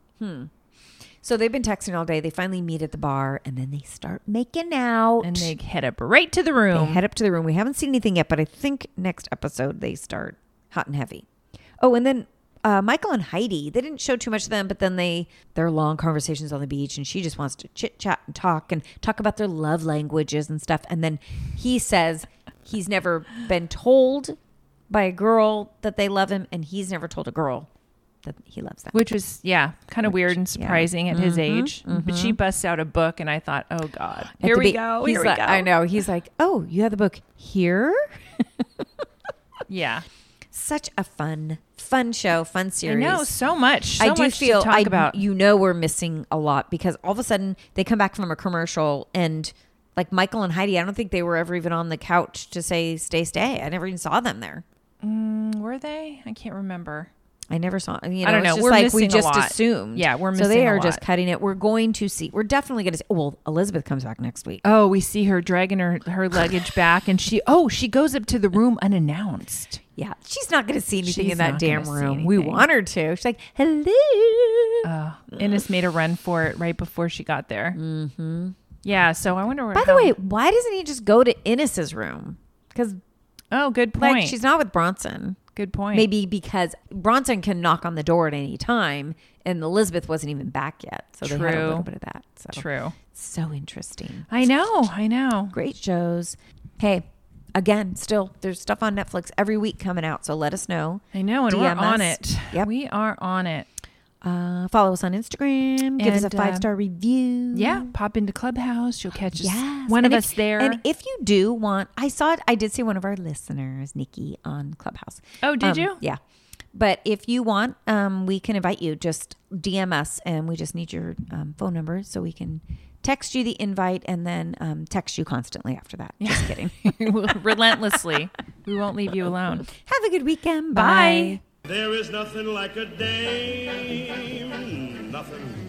So they've been texting all day. They finally meet at the bar and then they start making out. And they head up right to the They room. head up to the room. We haven't seen anything yet, but I think next episode they start hot and heavy. Oh, and then Michael and Heidi, they didn't show too much of them, but then their long conversations on the beach, and she just wants to chit chat and talk about their love languages and stuff. And then he says he's never been told by a girl that they love him, and he's never told a girl that he loves them. Which was, kind of weird and surprising at his age. But she busts out a book, and I thought, oh, God. At Here the we be- go. he's Here like- we go. I know. He's like, oh, you have the book here? Yeah. Such a fun show, fun I series. know, so much. I do much feel to talk about. we're missing a lot because all of a sudden they come back from a commercial and like Michael and Heidi, I don't think they were ever even on the couch to say stay. I never even saw them there. Were they? I can't remember. I never saw. I don't it's know. just We're like we missing a just lot. assumed. Yeah, we're So missing they a are lot. just cutting it. We're going to see. We're definitely going to see. Well, Elizabeth comes back next week. Oh, we see her dragging her luggage back, and she goes up to the room unannounced. Yeah, she's not going to see anything She's in that not damn gonna see room. We anything. want her to. She's like, hello. Innes made a run for it right before she got there. Mm-hmm. Yeah, so I wonder. By the way, why doesn't he just go to Innes's room? Because oh, good point. like she's not with Bronson. Good point. Maybe because Bronson can knock on the door at any time, and Elizabeth wasn't even back yet, so they had a True. little bit of that. So True. so interesting. I know. Great shows. Hey, again, still there's stuff on Netflix every week coming out, so let us know. I know, and DM we're on us. it. Yep. We are on it. Follow us on Instagram. Give us a And, 5-star review. Yeah, pop into Clubhouse. You'll catch us. Yes. One And of if- us there. And if you do want, I did see one of our listeners, Nikki, on Clubhouse. Oh, did you? Yeah. But if you want, we can invite you. Just DM us, and we just need your phone number so we can text you the invite and then text you constantly after that. Just kidding. Relentlessly. We won't leave you alone. Have a good weekend. Bye. Bye. There is nothing like a dame, nothing